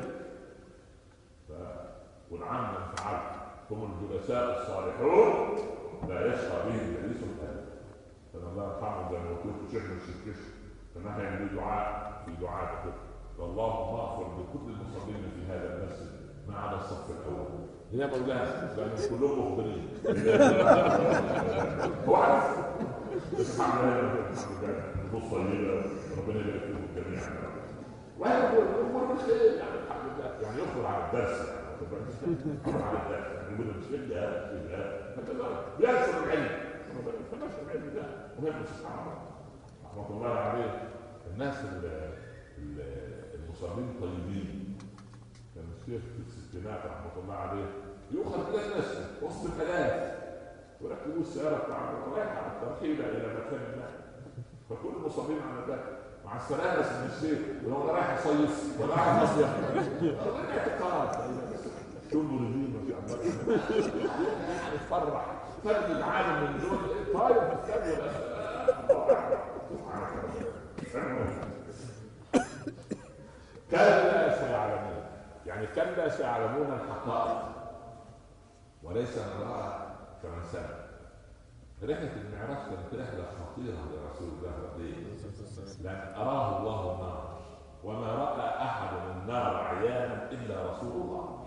والعام من فعل هم الجلساء الصالحون لا يشقى بهم جليس ابدا. فان الله يرحمه زي ما قلت شيخ من الشركش فنحن له دعاء في دعاء كده، اللهم اغفر لكل المصلين في هذا المسجد ما عدا الصف الاول. هي مولانا لان كلهم مخبرين. هو عارف الحمد لله النصوص طيبه ربنا يبارك فيكم جميعا. وهذا هو الامور مش يعني الحمد لله يعني يخبر على الدرس يخبر على الدرس يعني يقول مش كده كده بينشر العلم فنشر العلم ده مهم سبحان الله رحمه الله عليه. الناس المصلين طيبين. كان الشيخ في الستينات رحمه الله عليه يؤخذ الى الناس وسط الالاف وركبوا السياره بتاعته رايحه على الترحيله الى مكان ما، فكل المصلين على ذلك مع السلامه بس من الشيخ ولو رايح يصيص ولا رايح مصيف والله اعتقاد شو المريدين ما شاء الله يعني فرح فرد العالم من دول طاير في السبب كلا سيعلمون يعني كلا سيعلمون الحقائق وليس نراها كمن سمع. رحلة المعراج كانت رحلة خطيرة لرسول الله ليه؟ لأن أراه الله النار وما رأى أحد النار عيانا إلا رسول الله.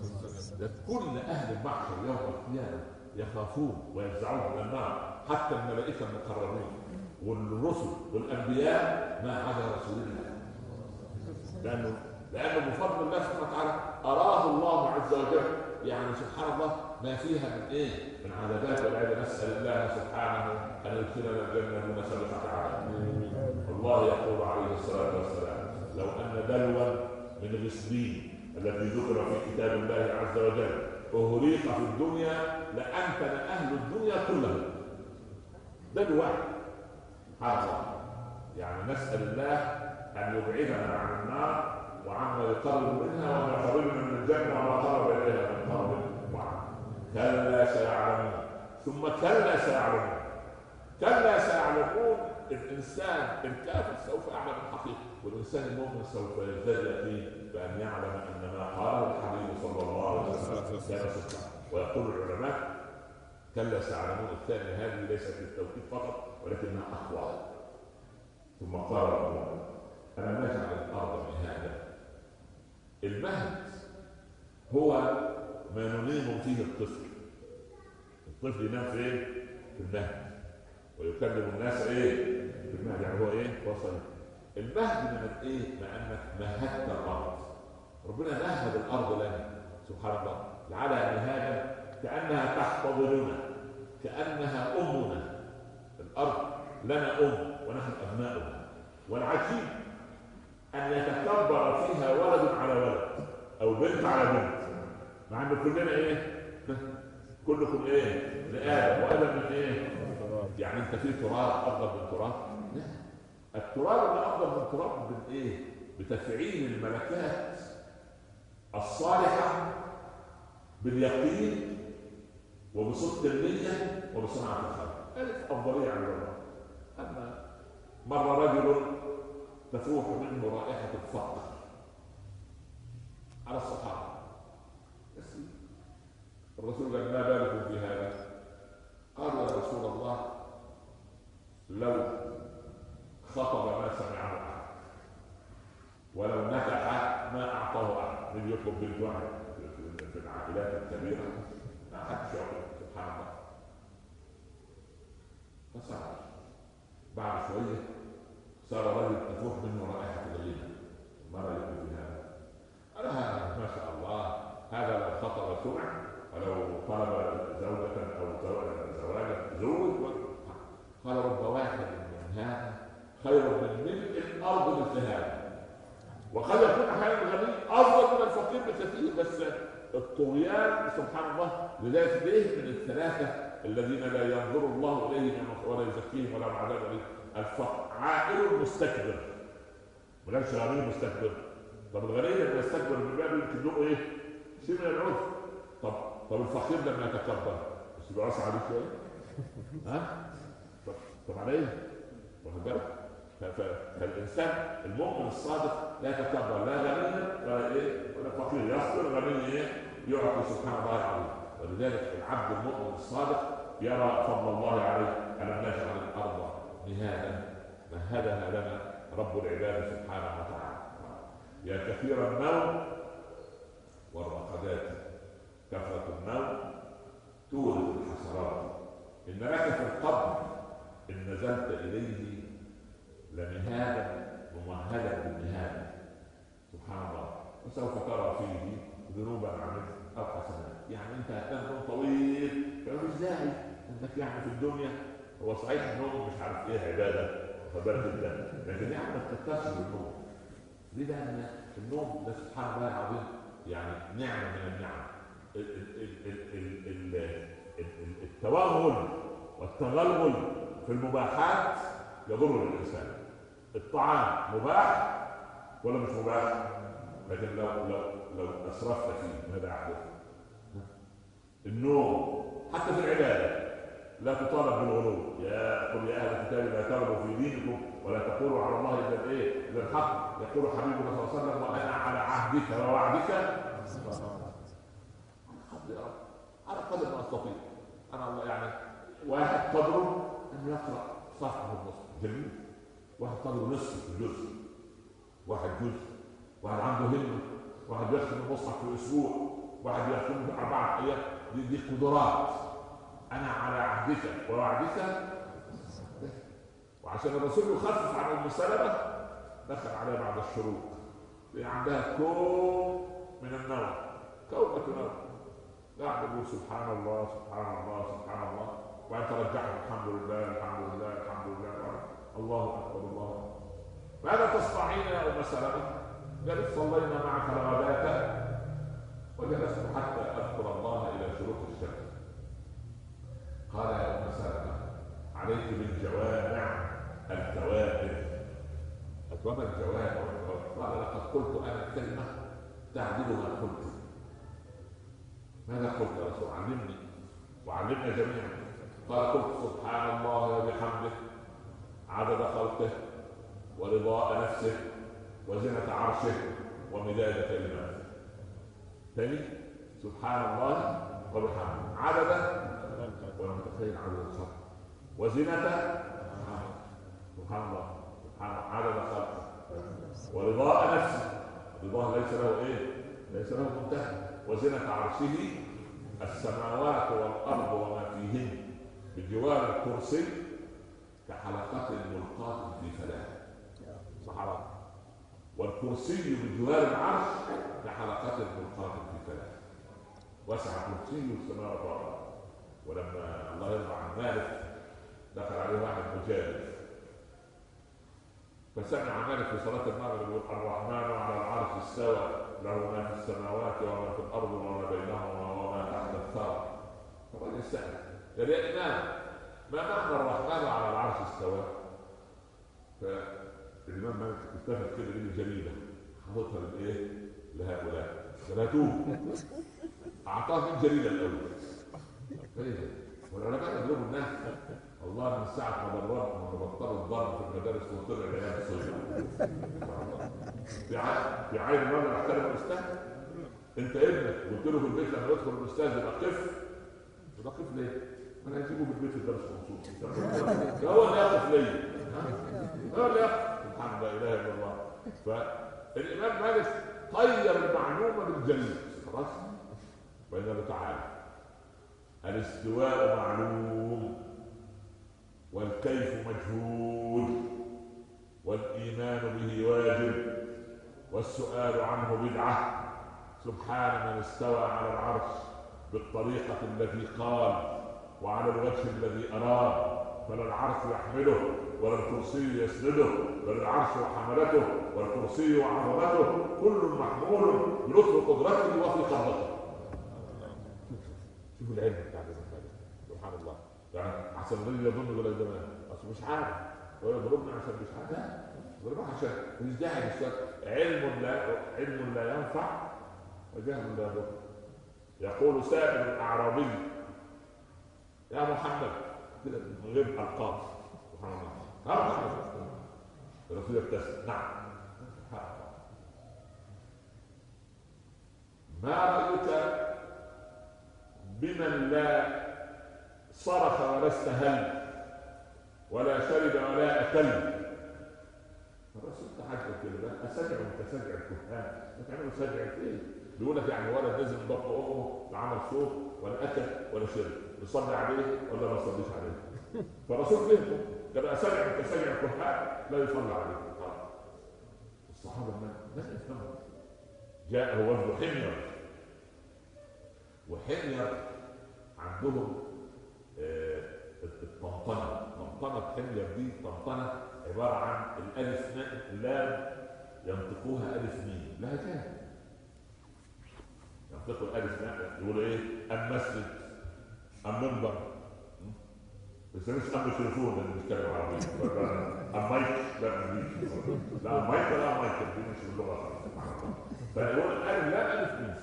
كل أهل المحشر يوم القيامة يخافون ويفزعون من النار حتى الملائكة المقربين والرسل والأنبياء ما عدا رسول الله، لأنه لأنه بفضل الله سبحانه وتعالى أراه الله عز وجل يعني سبحان الله ما فيها من إيه؟ من عذابات والعياذ. نسأل الله سبحانه أن يدخلنا الجنة دون سابقة عذاب. الله يقول عليه الصلاة والسلام لو أن دلوا من غسلين الذي ذكر في كتاب الله عز وجل أهريق في الدنيا لأمكن أهل الدنيا كلهم. دلو واحد سبحان الله. يعني نسأل الله أن يبعدنا عن النار وعما يقرب منها وما يقربنا من الجنة وما قرب إليها من قرب وعن. كلا سيعلمون ثم كلا سيعلمون. كلا سيعلمون. الإنسان الكافر سوف يعلم الحقيقة والإنسان المؤمن سوف يزداد يقين بأن يعلم أن ما قاله الحبيب صلى الله عليه وسلم كان صدقا. ويقول العلماء كلا سيعلمون الثانية هذه ليست للتوكيد فقط ولكنها أقوى. ثم قال الله أنا نجعل الأرض مهادا. المهد هو ما ننيم فيه الطفل. الطفل ينام فين؟ في المهد ويكلم الناس ايه؟ في المهد. يعني هو ايه؟ وصل المهد من ايه؟ مع انك مهدت الارض. ربنا مهد الارض لنا سبحان الله لعلها مهادا كانها تحتضننا كانها امنا. الارض لنا ام ونحن ابناؤها. والعجيب ان يتكبر فيها ولد على ولد او بنت على بنت مع ان كلنا ايه؟ كلكم ايه؟ لآدم وآدم من ايه؟ يعني انت في تراب افضل من تراب؟ لا. التراب اللي افضل من تراب من ايه؟ بتفعيل الملكات الصالحه باليقين وبصدق النيه وبصنعه الخلق. الف افضليه عن الله. اما مر رجل تفوح منه رائحه الفقر على الصحابه. الرسول قال ما بالكم في هذا؟ قالوا يا رسول الله لو خطب ما سمعه احد ولو نكح ما اعطاه احد. من يطلب بنت واحد في العائلات الكبيره ما حدش يعطيه سبحان الله. فصار بعد شويه صار رجل تفوح منه رائحه الغيبه. ما رايكم في هذا؟ قال هذا ما شاء الله هذا لو خطب سمع ولو طلب زوجة أو زواجا زوج. قال رب واحد من هذا خير من ملء الأرض مثل هذا. وقد يكون أحيانا الغني أفضل من الفقير بكثير بس الطغيان سبحان الله. لذلك ليه من الثلاثة الذين لا ينظر الله إليهم ولا يزكيهم ولا عذاب عليهم؟ الفقر عائل مستكبر ولا غني مستكبر. طب الغني لما يستكبر بالباب يمكن له إيه؟ شيء من العنف. طب طب الفقير لما يتكبر بس يبقى واسع عليه شويه. ها؟ طب طب على ايه؟ واخد بالك؟ فالانسان المؤمن الصادق لا يتكبر لا غني ولا ايه ولا فقير، يصبر غني ايه يعطي سبحان الله العظيم. ولذلك العبد المؤمن الصادق يرى فضل الله عليه. الم نجعل الارض مهادا مهدها لنا رب العباد سبحانه وتعالى. يا كثير النوم والرقدات، كثرة النوم تورث الحسرات. إن لك في القبر إن نزلت إليه لمهادا ممهدا بالمهاد سبحان الله، وسوف ترى فيه ذنوبا عملت أو حسنات. يعني أنت هتنام طويل فمش داعي إنك يعني في الدنيا. هو صحيح النوم مش عارف إيه عبادة فبالك الله، لكن يعني ما تكترش بالنوم. ليه؟ لأن النوم ده سبحان الله العظيم يعني نعمة من النعم. التوغل والتغلغل في المباحات يضر الإنسان. الطعام مباح ولا مش مباح؟ لكن لو لو لو أسرفت فيه ماذا يحدث؟ النوم حتى في العبادة لا تطالب بالغلو. يا قل يا أهل الكتاب لا تغلوا في دينكم ولا تقولوا على الله إلا الإيه؟ إلا الحق. يقول حبيبنا صلى الله عليه وسلم وأنا على عهدك ووعدك على قدر ما أستطيع. أنا يعني واحد قدره أن يقرأ صفحة في النصف جميل، واحد قدره نصف الجزء، واحد جزء، واحد عنده همة، واحد يختم المصحف في أسبوع، واحد يختم في أربعة أيام. دي, دي قدرات. أنا على عهدك ووعدك. وعشان الرسول يخفف عن أم سلمة دخل عليها بعد الشروق، هي عندها كوم من النوم، كومة نوم، قاعد يقول سبحان الله سبحان الله سبحان الله، وأنت رجعت الحمد لله الحمد لله الحمد لله الله أكبر الله أكبر. ماذا تصنعين يا أم سلمة؟ قالت صلينا معك الغداة وجلست حتى أذكر الله إلى شروق الشمس. قال يا أم سلمة عليك بالجوامع الكوامل. أتوما الجوامع. قال لقد قلت أنا كلمة تعدل ما قلت. ماذا قلت يا رسول؟ علمني وعلمنا جميعا. قال قلت سبحان الله وبحمده عدد خلقه ورضاء نفسه وزنة عرشه ومداد كلماته. ثاني سبحان الله وبحمده عدد، ولا متخيل عدد الخلق، وزنة سبحان الله سبحان الله عدد خلقه ورضاء نفسه. رضاه ليس له ايه؟ ليس له منتهى. وزنة عرشه السماوات والارض وما فيهن بجوار الكرسي كحلقة ملقاة في فلاة صحراء، والكرسي بجوار العرش كحلقة ملقاة في فلاة. وسع كرسي السماوات والارض. ولما الله يرضى عن مالك دخل عليه واحد مجالس فسمع مالك في صلاة المغرب يقول الرحمن على العرش استوى له ما في السماوات وما في الارض وما بينهما وما تحت الثرى. فقال يستحي قال يا امام ما معنى الرحمن على العرش استوى؟ فالامام مالك التفت كده ليه جريده حاططها للايه؟ لهؤلاء ثلاثوه اعطاه من جريده الاول. فايه والعلماء يضربوا الناس والله من ساعه ما ضربهم وبطلوا الضرب في المدارس وطلع العيال الصغيره. في عين في عين الراجل احترم الاستاذ. انت ابنك قلت له في البيت لما يدخل الاستاذ يبقى قف. يبقى قف ليه؟ ما انا هجيبه في البيت الدرس مخصوص. ده هو اللي يقف ليا. هو اللي يقف. سبحان لا اله الا الله. فالامام مالك طير المعلومه بالجليل خلاص. وإنه تعالى الاستواء معلوم والكيف مجهول والإيمان به واجب والسؤال عنه بدعة. سبحان من استوى على العرش بالطريقة التي قال وعلى الوجه الذي أراد، فلا العرش يحمله ولا الكرسي يسنده، بل العرش وحملته والكرسي وعظمته كل محمول بلطف قدرته وفي قبضته. شوف العلم بتاع الانسان سبحان الله. يعني احسن الذي يظن ولا يظن اصل مش عارف هو يضربنا عشان مش عارف، لا يضربنا عشان مش داعي. علم لا علم لا ينفع وجهل لا يضر. يقول سائل الاعرابي يا محمد كده من غير القاب سبحان الله نعم. الرسول يبتسم. نعم. ما رأيك بمن لا صرخ ولا استهل ولا شرب ولا أكل؟ الرسول تحدث كده، أسجع كسجع الكهان، ما تعملوا سجع ايه؟ بيقول لك يعني ولد نزل من بطن امه لا عمل صوت ولا اكل ولا شرب، يصلي عليه ولا ما يصليش عليه؟ فالرسول فهمه كان أسجع كسجع الكهان لا يصلي عليه. الصحابه ما يفهموا. جاءه وفد حمير، وحمير عندهم آه الطنطنه. طنطنه حمير دي طنطنه عباره عن الالف لام ينطقوها الف ميم لهجات. ينطقوا الالف لام يقولوا ايه؟ ام مسجد، ام منبر، بس مش ام تليفون اللي بيتكلم عربي، ام مايك، لا انجليزي، لا ام مايك ولا ام مايك دي مش اللغه. فيقول الالف لام الف ميم.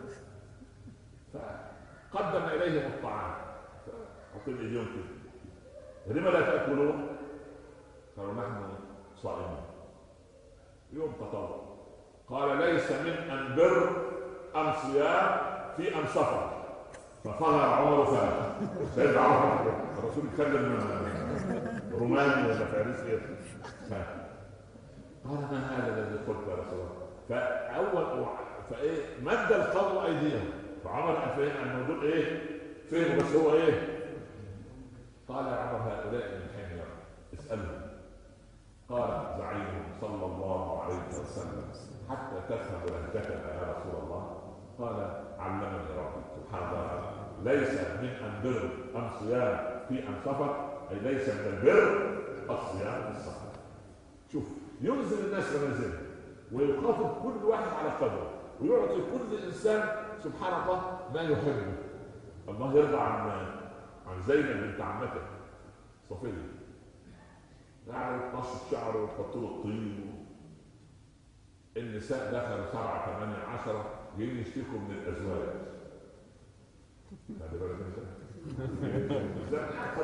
فقدم اليهم الطعام فاعطوا ايديهم كده، لما لا تاكلون؟ قالوا نحن صائمون. يوم تطوع. قال ليس من ان بر ام صيام في ام سفر. ففهر عمر فهر. سيدنا عمر الرسول يتكلم روماني ولا فارسي. قال ما هذا الذي قلت يا رسول الله؟ فاول فايه مد القوم ايديهم، فعمر فهم ان الموضوع ايه؟ فهم بس هو ايه؟ قال يا عمر هؤلاء من حمير اسالهم. قال زعيمهم صلى الله عليه وسلم حتى تفهم لهجتك يا رسول الله؟ قال علمني ربي سبحانه وتعالى ليس من ان بر ام صيام في ام سفر، اي ليس من البر الصيام في السفر. شوف ينزل الناس منازلهم ويخاطب كل واحد على قدره ويعطي كل انسان سبحان الله ما يحبه. الله يرضى عن عن زينب بنت عمته صفيه، قاعد تنشط شعره وتحط له الطين. النساء دخلوا سبعه ثمانيه عشره جايين يشتكوا من الازواج. خلي بالك انت.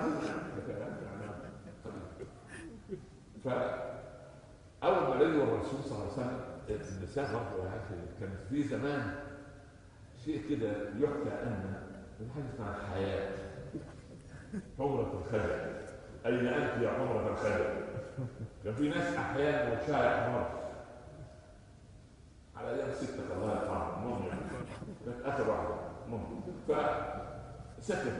فاول ما لقوا الرسول صلى الله عليه وسلم النساء برضه كان في زمان شيء كده يحكى ان من حاجه اسمها الحياه، حمره الخجل. اين انت يا حمره الخجل؟ كان في ناس احيانا وشها احمر على ايام ستك الله يرحمها ممكن كانت اخر واحده ممكن فسكت.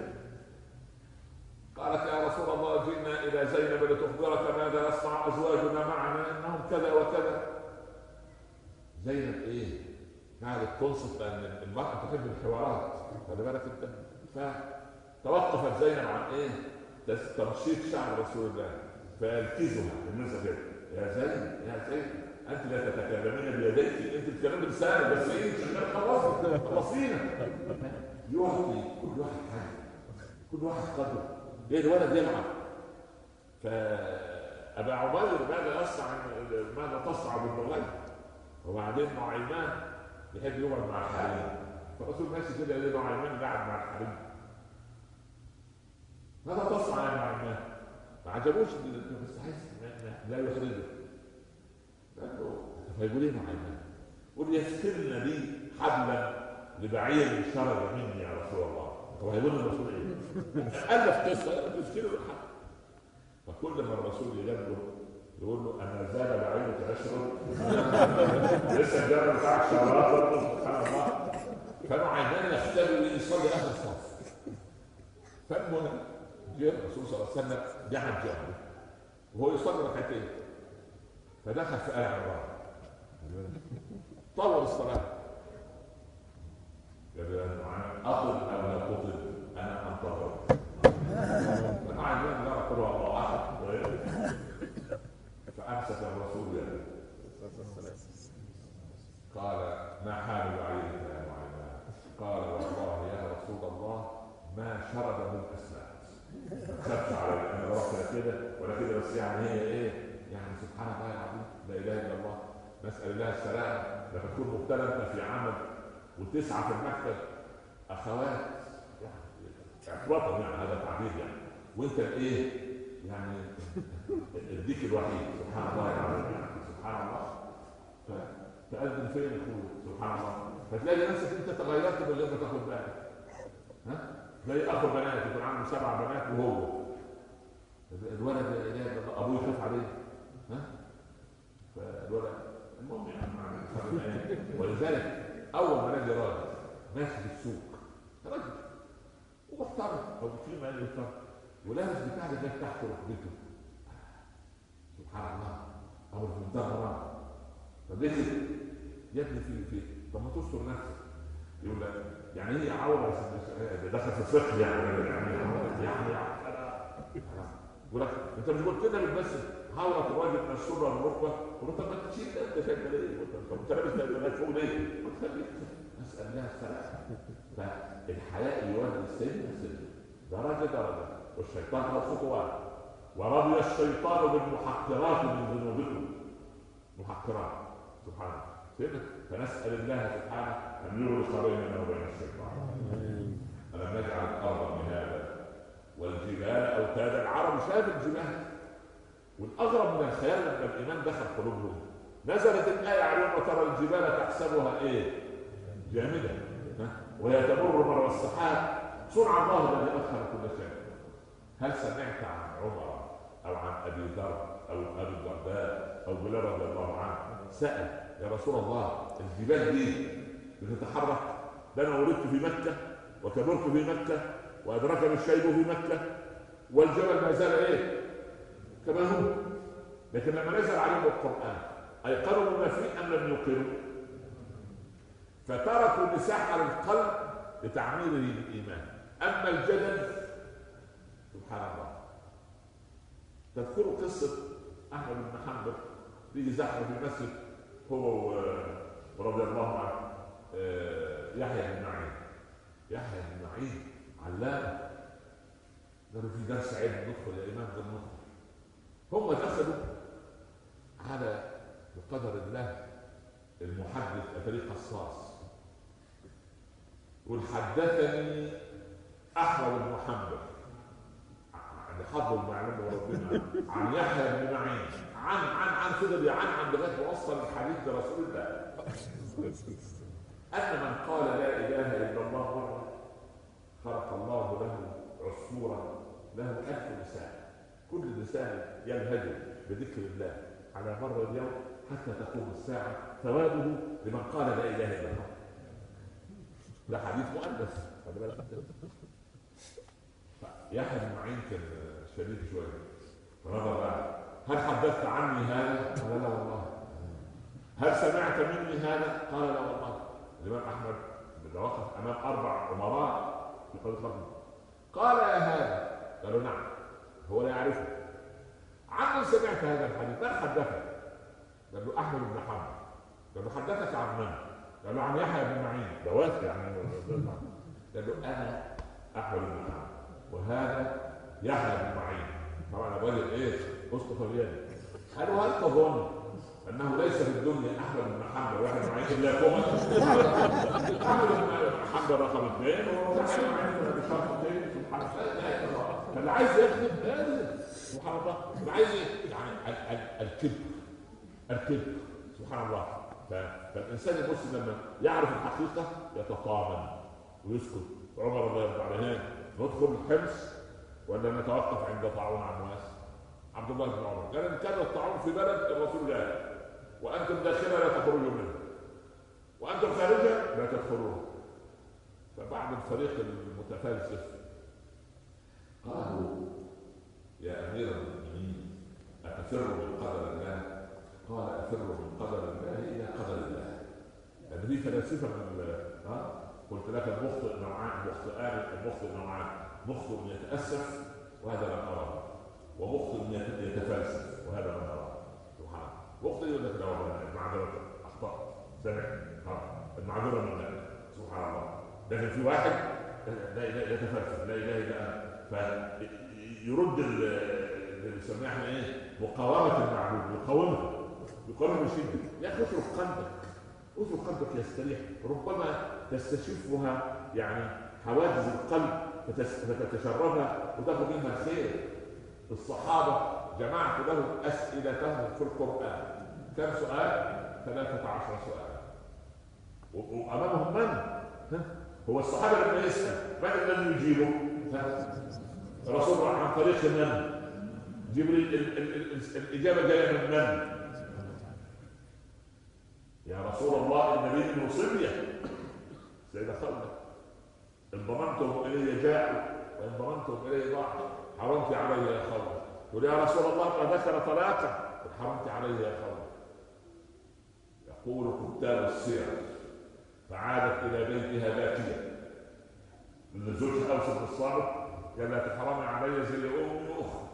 قالت يا رسول الله جئنا الى زينب لتخبرك ماذا يصنع ازواجنا معنا انهم كذا وكذا. زينب ايه؟ قاعدة تنصت لان المرأة تحب الحوارات، خلي بالك انت. فتوقفت زينب عن ايه؟ تمشيط شعر رسول الله فيلكزها الناس كده. يا زينب يا زينب انت لا تتكلمين بيديك، انت تتكلمي بلسانك بس ايه شغال خلصي خلصينا. يعطي كل واحد حاجه، كل واحد قدره. ليه الولد يلعب؟ فابا عمير ماذا يصنع ماذا تصنع بالمغيب؟ وبعدين نعيمان يحب يقعد مع الحريم، فالرسول ماشي كده يقول نعيمان قاعد مع الحريم. ماذا تصنع يا نعيمان؟ ما عجبوش بس عايز لا يخرجه. فيقول ايه نعيمان؟ يقول يسكرن لي حبلا لبعير شرد مني يا رسول الله. هو هيقول الرسول ايه؟ الف قصه يسكر له الحبل. فكل ما الرسول يجيب يقول له انا زال بعيرك اشرب لسه الجبل بتاعك شراب سبحان الله. كانوا عايزين يختبروا يصلي اخر الصف. فالمهم جاء الرسول صلى الله عليه وسلم جحد جنبه وهو يصلي ركعتين، فدخل في آل عمران طول الصلاه. اطل او لا تطل انا انتظر. انا عايزين لا اقول الله احد. فامسك الرسول يده قال ما حال بعيرك يا معينان؟ قال والله يا رسول الله ما شرب من اسماء. ما خافش على انا رحت كده ولا كده بس يعني هي ايه يعني سبحان الله العظيم لا اله الا الله. نسال الله السلامه. لما تكون مبتلى انت في عمل وتسعه في المكتب اخوات يعني اخواتهم يعني هذا تعبير يعني وانت ايه يعني الديك الوحيد سبحان الله العظيم يعني سبحان الله. تأذن فين يقول سبحان الله، فتلاقي نفسك انت تغيرت من غير ما تاخد بالك. ها؟ تلاقي اخو بنات يكون عنده سبع بنات وهو الولد ابوه يخاف عليه. ها؟ فالولد المهم يعني. ولذلك اول ما نجي راجل ماشي في السوق راجل ومحترم او في مال يحترم ولابس بتاع اللي جاي تحت ركبته سبحان الله او في الظهر، طب ليه يا ابني في في طب ما تستر نفسك. يقول لك يعني هي عوره بس دخل في الفقه يعني يعني يعني يقول لك انت مش قلت لنا بس عوره الراجل من السره للركبه، قلت طب ما تشيل ده انت شايف ليه؟ طب انت لابس ده فوق ليه؟ قلت خليك اسال الله السلام. فالحياء يولد السن السن درجه درجه والشيطان له خطوات، ورضي الشيطان بالمحقرات من ذنوبكم. محقرات سبحان الله. فنسال الله سبحانه ان يغرق بيننا وبين الشيطان. الم نجعل الارض مهادا والجبال اوتادا. العرب شاف الجبال، والاغرب من الخيال لما الايمان دخل قلوبهم نزلت الايه عليهم وترى الجبال تحسبها ايه؟ جامده وهي تمر مر السحاب صنع الله الذي ادخل كل شيء. هل سمعت عن عمر او عن ابي ذر او ابي الدرداء او بلال رضي الله عنه سال يا رسول الله الجبال دي بتتحرك؟ ده انا ولدت في مكه وكبرت في مكه وادركني الشيب في مكه والجبل ما زال ايه؟ كما هو. لكن لما نزل عليهم القران ايقنوا بما فيه ام لم يوقنوا؟ فتركوا مساحه للقلب لتعميره بالايمان. اما الجدل سبحان الله. تذكروا قصه احمد بن حنبل يجي زحمه في المسجد هو ورضي الله عنه يحيى بن معين. يحيى بن معين علامه، قالوا في درس عيب ندخل يا امام غير ندخل. هم دخلوا على بقدر الله المحدث اتاريخ قصاص يقول حدثني احمد بن حنبل عند حظ المعلومه وربنا عن يحيى بن معين عن عن عن فضل عن عن لغايه وصل الحديث لرسول الله ان من قال لا اله الا الله مره خلق الله له عصفورا له الف لسان، كل لسان يلهج بذكر الله على مر اليوم حتى تقوم الساعه ثوابه لمن قال لا اله الا الله. ده حديث مؤنث خلي بالك. يحيى بن معين كان شديد شويه فنظر بقى هل حدثت عني هذا؟ قال لا والله. هل سمعت مني هذا؟ قال لا والله. الامام احمد وقف امام اربع امراء في قضيه الرجل قال يا هذا؟ قالوا نعم. هو لا يعرفه. عمن سمعت هذا الحديث؟ من حدثك؟ قال له احمد بن حنبل. قال له حدثك عن من؟ قال له عن يحيى بن معين. ده واسع يعني. قال له انا احمد بن حنبل وهذا يحيى بن معين. طبعا الراجل ايه؟ اسقط اليد. قالوا هل تظن انه ليس في الدنيا احمد بن حنبل ويحيى بن معين الا كومه؟ احمد بن حنبل رقم اثنين ويحيى بن معين بشرطتين. سبحان الله. فاللي عايز يخدم لازم سبحان الله. اللي عايز يعني الكبر الكبر سبحان الله. فالانسان المسلم لما يعرف الحقيقه يتطامن ويسكت. عمر رضي الله عنه ندخل الحمص ولا نتوقف عند طاعون عمواس؟ عبد الله بن عمر قال ان كان الطاعون في بلد الرسول جاء وانتم داخلها لا تخرجوا منه وانتم خارجها لا تدخلوها. فبعد الفريق المتفلسف قالوا يا امير المؤمنين اتفر من قدر الله؟ قال افر من قدر الله الى قدر الله. لان دي فلاسفه من ها قلت لك المخطئ نوعان مخطئان. المخطئ نوعان مخطئ يتاسف وهذا لم اراه ومخطئ يتفلسف وهذا لم اراه. سبحان الله. مخطئ يقول لك لا المعذره اخطات سمع المعذره من الله سبحان الله. لكن في واحد لا لا يتفلسف لا اله الا انا فيرد اللي بنسميها احنا ايه؟ مقاومه المعبود. يقاومها يقاومها بشده. يا اخي اترك قلبك اترك قلبك يستريح. ربما تستشفها يعني حواجز القلب فتتشربها وتاخذ منها الخير. الصحابة جمعت لهم أسئلتهم في القرآن، كم سؤال؟ ثلاثة عشر سؤال. وأمامهم من؟ هو الصحابة لما يسأل من الذي يجيبه؟ الرسول عن طريق من؟ جبريل. الإجابة جاية من من؟ يا رسول الله النبي من صبية سيدة خولة، إن ضمنتهم إلي جاءوا وإن ضمنتهم إلي ضاعوا، حرمت علي يا خولة. يقول يا رسول الله قد ذكر طلاقا، حرمت علي يا خولة. يقول كتاب السير فعادت إلى بيتها باكية، من زوجها أوس بن الصامت قال لا تحرمي علي زي أمي وأختي.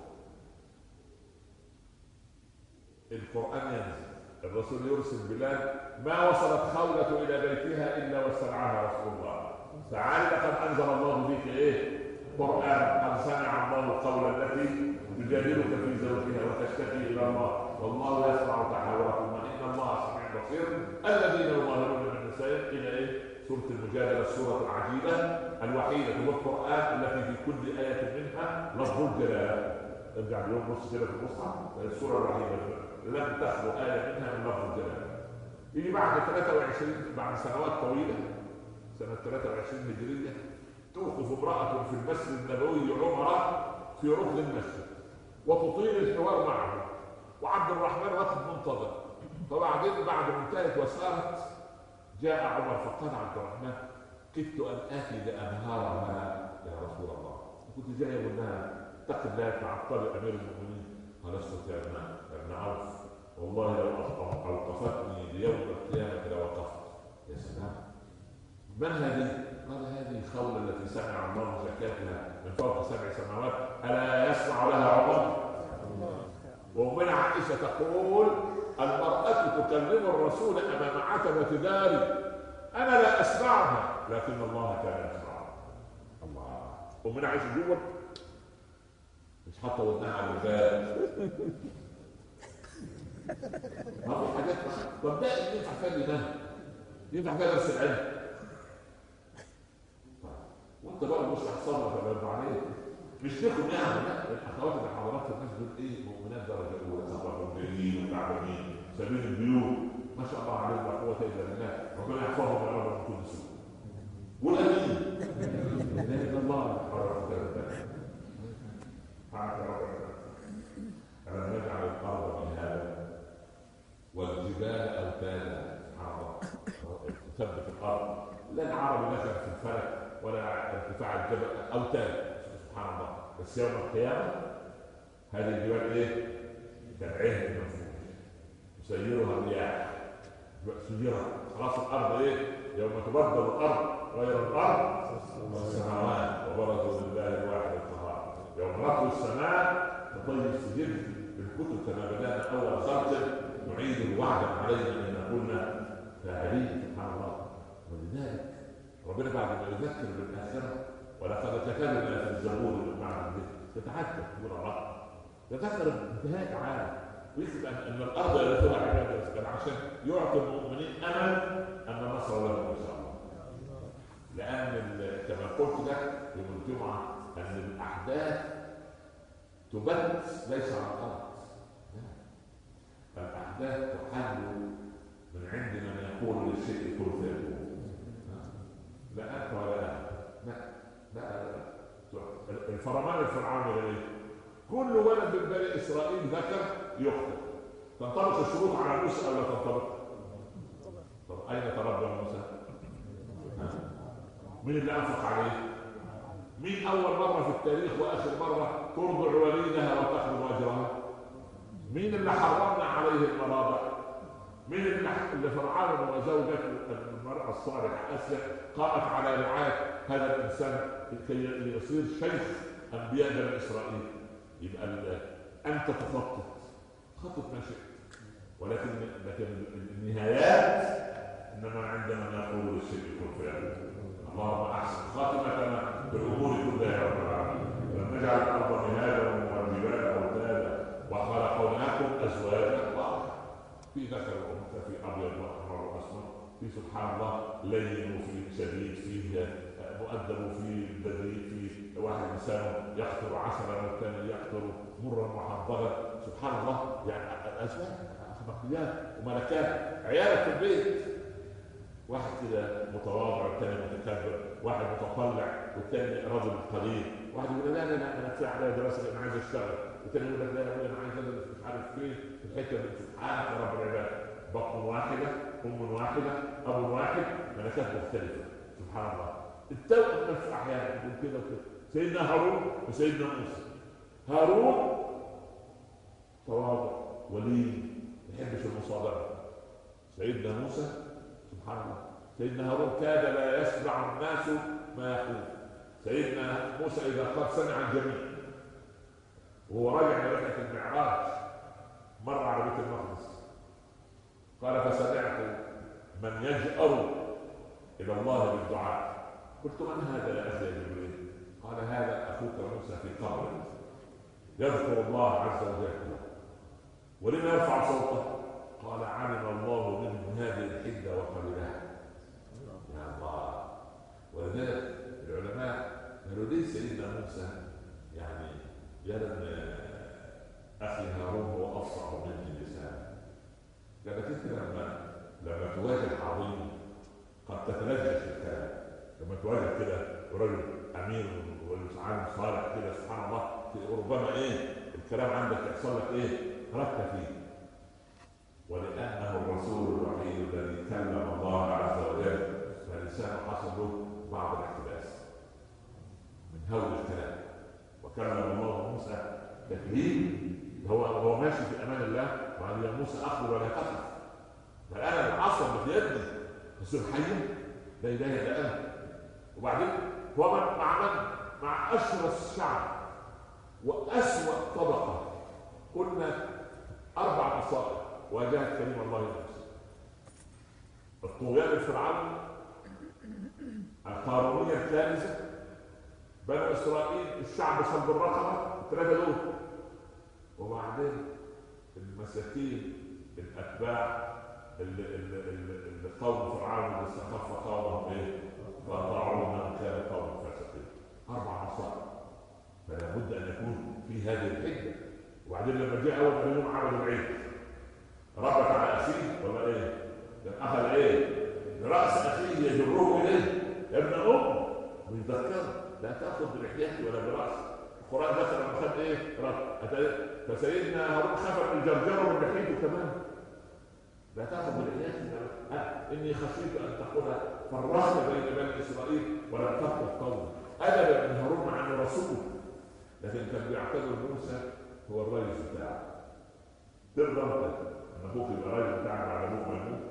القرآن ينزل، الرسول يرسل بلال، ما وصلت خولة إلى بيتها إلا واستدعاها رسول الله، تعالى لقد أنزل الله بك إيه؟ قرآن، قد سمع الله قول التي تجادلك في زوجها وتشتكي إلى الله والله يسمع تحاوركما إن الله سميع بصير. الذين يظاهرون من النساء إلى إيه؟ سورة المجادلة، السورة العجيبة الوحيدة في القرآن التي في كل آية منها لفظ الجلالة. ارجع اليوم نص كده في المصحف، السورة الوحيدة لم تخلو آية منها من لفظ الجلالة. يجي بعد ثلاثة وعشرين، بعد سنوات طويلة، سنة ثلاثة وعشرين هجرية، توقف امرأة في المسجد النبوي عمر في ركن المسجد وتطيل الحوار معه، وعبد الرحمن واقف منتظر. فبعدين بعد ما انتهت وسارت جاء عمر فقال عبد الرحمن كدت ان اتي لانهارها يا رسول الله، كنت جاي اقول لها اتق الله تعطلي امير المؤمنين. قال اسكت يا ابن يا ابن عوف، والله لو اوقفتني ليوم القيامه لوقفت. يا سلام، من هذه؟ قال هذه خولة التي سمع الله زكاتها من فوق سبع سماوات، الا يسمع لها عمر؟ ومن عائشه تقول المرأة تكلم الرسول امام عتبة داري، انا لا اسمعها لكن الله كان يسمعها. الله. ومن عائشه جوه مش حاطه ودنها على الباب. ما في حاجات. طب ده ينفع فيها ده؟ ينفع فيها درس العلم؟ وانت بقى مش هتصرف ولا عليك مش تاخد يعني. لا، الاخوات اللي حضرات الناس دول ايه؟ مؤمنات درجه اولى، صباح مجرمين وتعبانين سابين البيوت، ما شاء الله عليهم لا قوه الا بالله، ربنا يحفظهم يا رب من كل سوء. قول امين. لا اله الا الله. ألم نجعل الأرض مهادا والجبال أوتادا. سبحان الله، ثبت الأرض. لا العرب نشأ في الفلك ولا ارتفاع الجبل أوتاد، سبحان الله. بس يوم القيامة هذه الجبال إيه؟ كالعهن المنفوش يسيرها الرياح، سيرها خلاص. الأرض إيه؟ يوم تبدل الأرض غير الأرض والسماوات وبرزوا لله الواحد القهار. يوم نطوي السماء تطيب السجل بالكتب كما بدأنا أول خلق نعيد الوعد علينا إن كنا فاعلين. سبحان الله. ولذلك ربنا بعد ما يذكر بالآخرة ولقد كتبنا في الزبور مع الذكر تتعجب تقول الله، تذكر انتهاء تعالى ويكتب أن الأرض يرثها عباد الرحمن عشان يعطي المؤمنين أمل أن النصر لهم إن شاء الله. لأن كما قلت لك يوم الجمعة أن الأحداث تبت ليس على الأرض، الأحداث تحل من عند من يقول للشيء كن فيكون. لا أنت ولا لا لا لا. الفرمان الفرعوني ايه؟ كل ولد من بني اسرائيل ذكر يقتل. تنطبق الشروط على موسى او لا تنطبق؟ طب اين تربى موسى؟ مين اللي انفق عليه؟ مين اول مره في التاريخ واخر مره ترضع وليدها وتاخذ اجرها؟ مين اللي حرمنا عليه المراضع؟ مين اللي فرعون وزوجته المرأة الصالحة أسيا قامت على رعاية هذا الإنسان كي يصير شيخ أنبياء بني إسرائيل؟ يبقى أنت تخطط خطط ما شئت، ولكن لكن النهايات إنما عندما نقول الشيء يكون فعلا. اللهم أحسن خاتمتنا في الأمور كلها يا رب العالمين. لم نجعل الأرض مهادا والجبال أوتادا وخلقناكم أزواجا في ذكر وانثى، في ابيض واحمر واسود، في سبحان الله لين وفي شديد، فيه مؤدب وفي بديع، في واحد لسانه يقطر عسلا والثاني يقطر مرا وحنظلا، سبحان الله. يعني اسماء اخلاقيات وملكات. عيالك في البيت، واحد كده متواضع والثاني متكبر، واحد متطلع والثاني رجل قليل، واحد يقول لا لا لا انا كفايه عليا دراسه انا عايز اشتغل، والثاني يقول لك لا لا انا عايز ادرس مش عارف فين في الحته دي. سبحانك يا رب العباد، بطن واحده، ام واحده، اب واحد، ملكات مختلفه، سبحان الله. التوأم نفس احيانا يقول كده وكده. سيدنا هارون وسيدنا موسى. هارون تواضع ولين ما يحبش المصادره. سيدنا موسى سبحان الله، سيدنا هارون كاد لا يسمع الناس ما يقول. سيدنا موسى اذا قد سمع الجميع وهو راجع من رحله المعراج مر على بيت المقدس قال فسمعت من يجأر الى الله بالدعاء، قلت من هذا يا اخي جبريل؟ قال هذا اخوك موسى في قبره يذكر الله عز وجل. ولما يرفع صوته؟ قال علم الله منه هذه الحده وقبلها. يا الله. ولذلك العلماء قالوا ليه سيدنا موسى يعني يرى ان اخي هارون هو افصح مني لسانا؟ لما تذكر لما لما تواجه عظيم قد تتلجأ في الكلام. لما تواجه كده ورجل امير والعالم صالح كده سبحان الله، ربما ايه الكلام عندك يحصل لك ايه؟ ركت فيه. ولأنه الرسول الوحيد الذي كلم الله عز وجل فلسانه حصل له بعض الاحتباس من هول الكلام. وكلم الله موسى تكليم. هو هو ماشي في امان الله وقال يا موسى اخبر ولا تخف، فانا العصا اللي في يدي تصير حيه لا اله الا انا. وبعدين هو مع من؟ مع اشرس الشعب واسوأ طبقه. قلنا اربع مصائب واجهت كريم الله موسى: الطغيان الفرعوني، القارونيه الثالثه، بنو اسرائيل الشعب صلب الرقبه، الثلاثه دول، وبعدين المساكين الاتباع اللي, اللي, اللي قوم فرعون اللي استخف قومهم ايه؟ فاطاعوه كان قوم فاسقين. اربع مصائب. فلا بد ان يكون في هذه الحده. وبعدين لما جاء اول يوم عبدوا العيد ربط على اخيه ولا ايه؟ اخذ ايه؟ براس اخيه يجره اليه يا ابن ام ويذكره لا تاخذ بلحيتي ولا براسي. القران ذكر لما خد ايه؟ فسيدنا هارون خاف من جرجره من لحيته كمان. لا تاخذ بلحيتي أه. اني خشيت ان تقول فرقت بين بني اسرائيل ولم تفقه قومي. ادبا من هارون مع انه رسول، لكن كان بيعتبر موسى هو الرئيس بتاعه. ترضى انت ان اخوك يبقى الرئيس بتاعك على ابوك ما يموت؟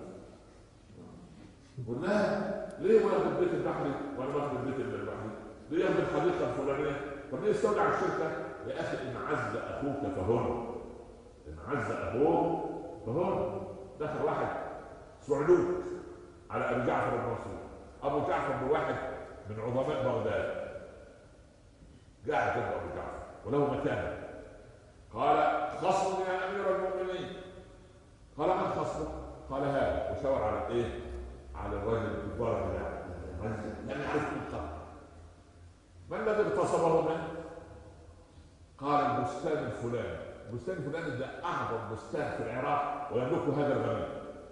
قلنا ليه واخد البيت البحري وانا واخد البيت البحري؟ ليه ياخد الحديقه الفلانيه؟ طب ليه يستودع الشركه؟ يا اخي ان عز اخوك فهن، ان عز اخوك فهن. دخل واحد صعلوك على ابي جعفر المنصور. ابو جعفر بواحد من عظماء بغداد، قاعد جنب ابو جعفر وله مكانه. قال خصم يا امير المؤمنين. قال من خصمك؟ قال هذا، وشاور على ايه؟ على الرجل الكبار بتاعه. لم يعرف من قبل. ما الذي اغتصبه منه؟ قال البستان الفلاني. البستان الفلاني ده اعظم بستان في العراق ويملكه هذا الغني.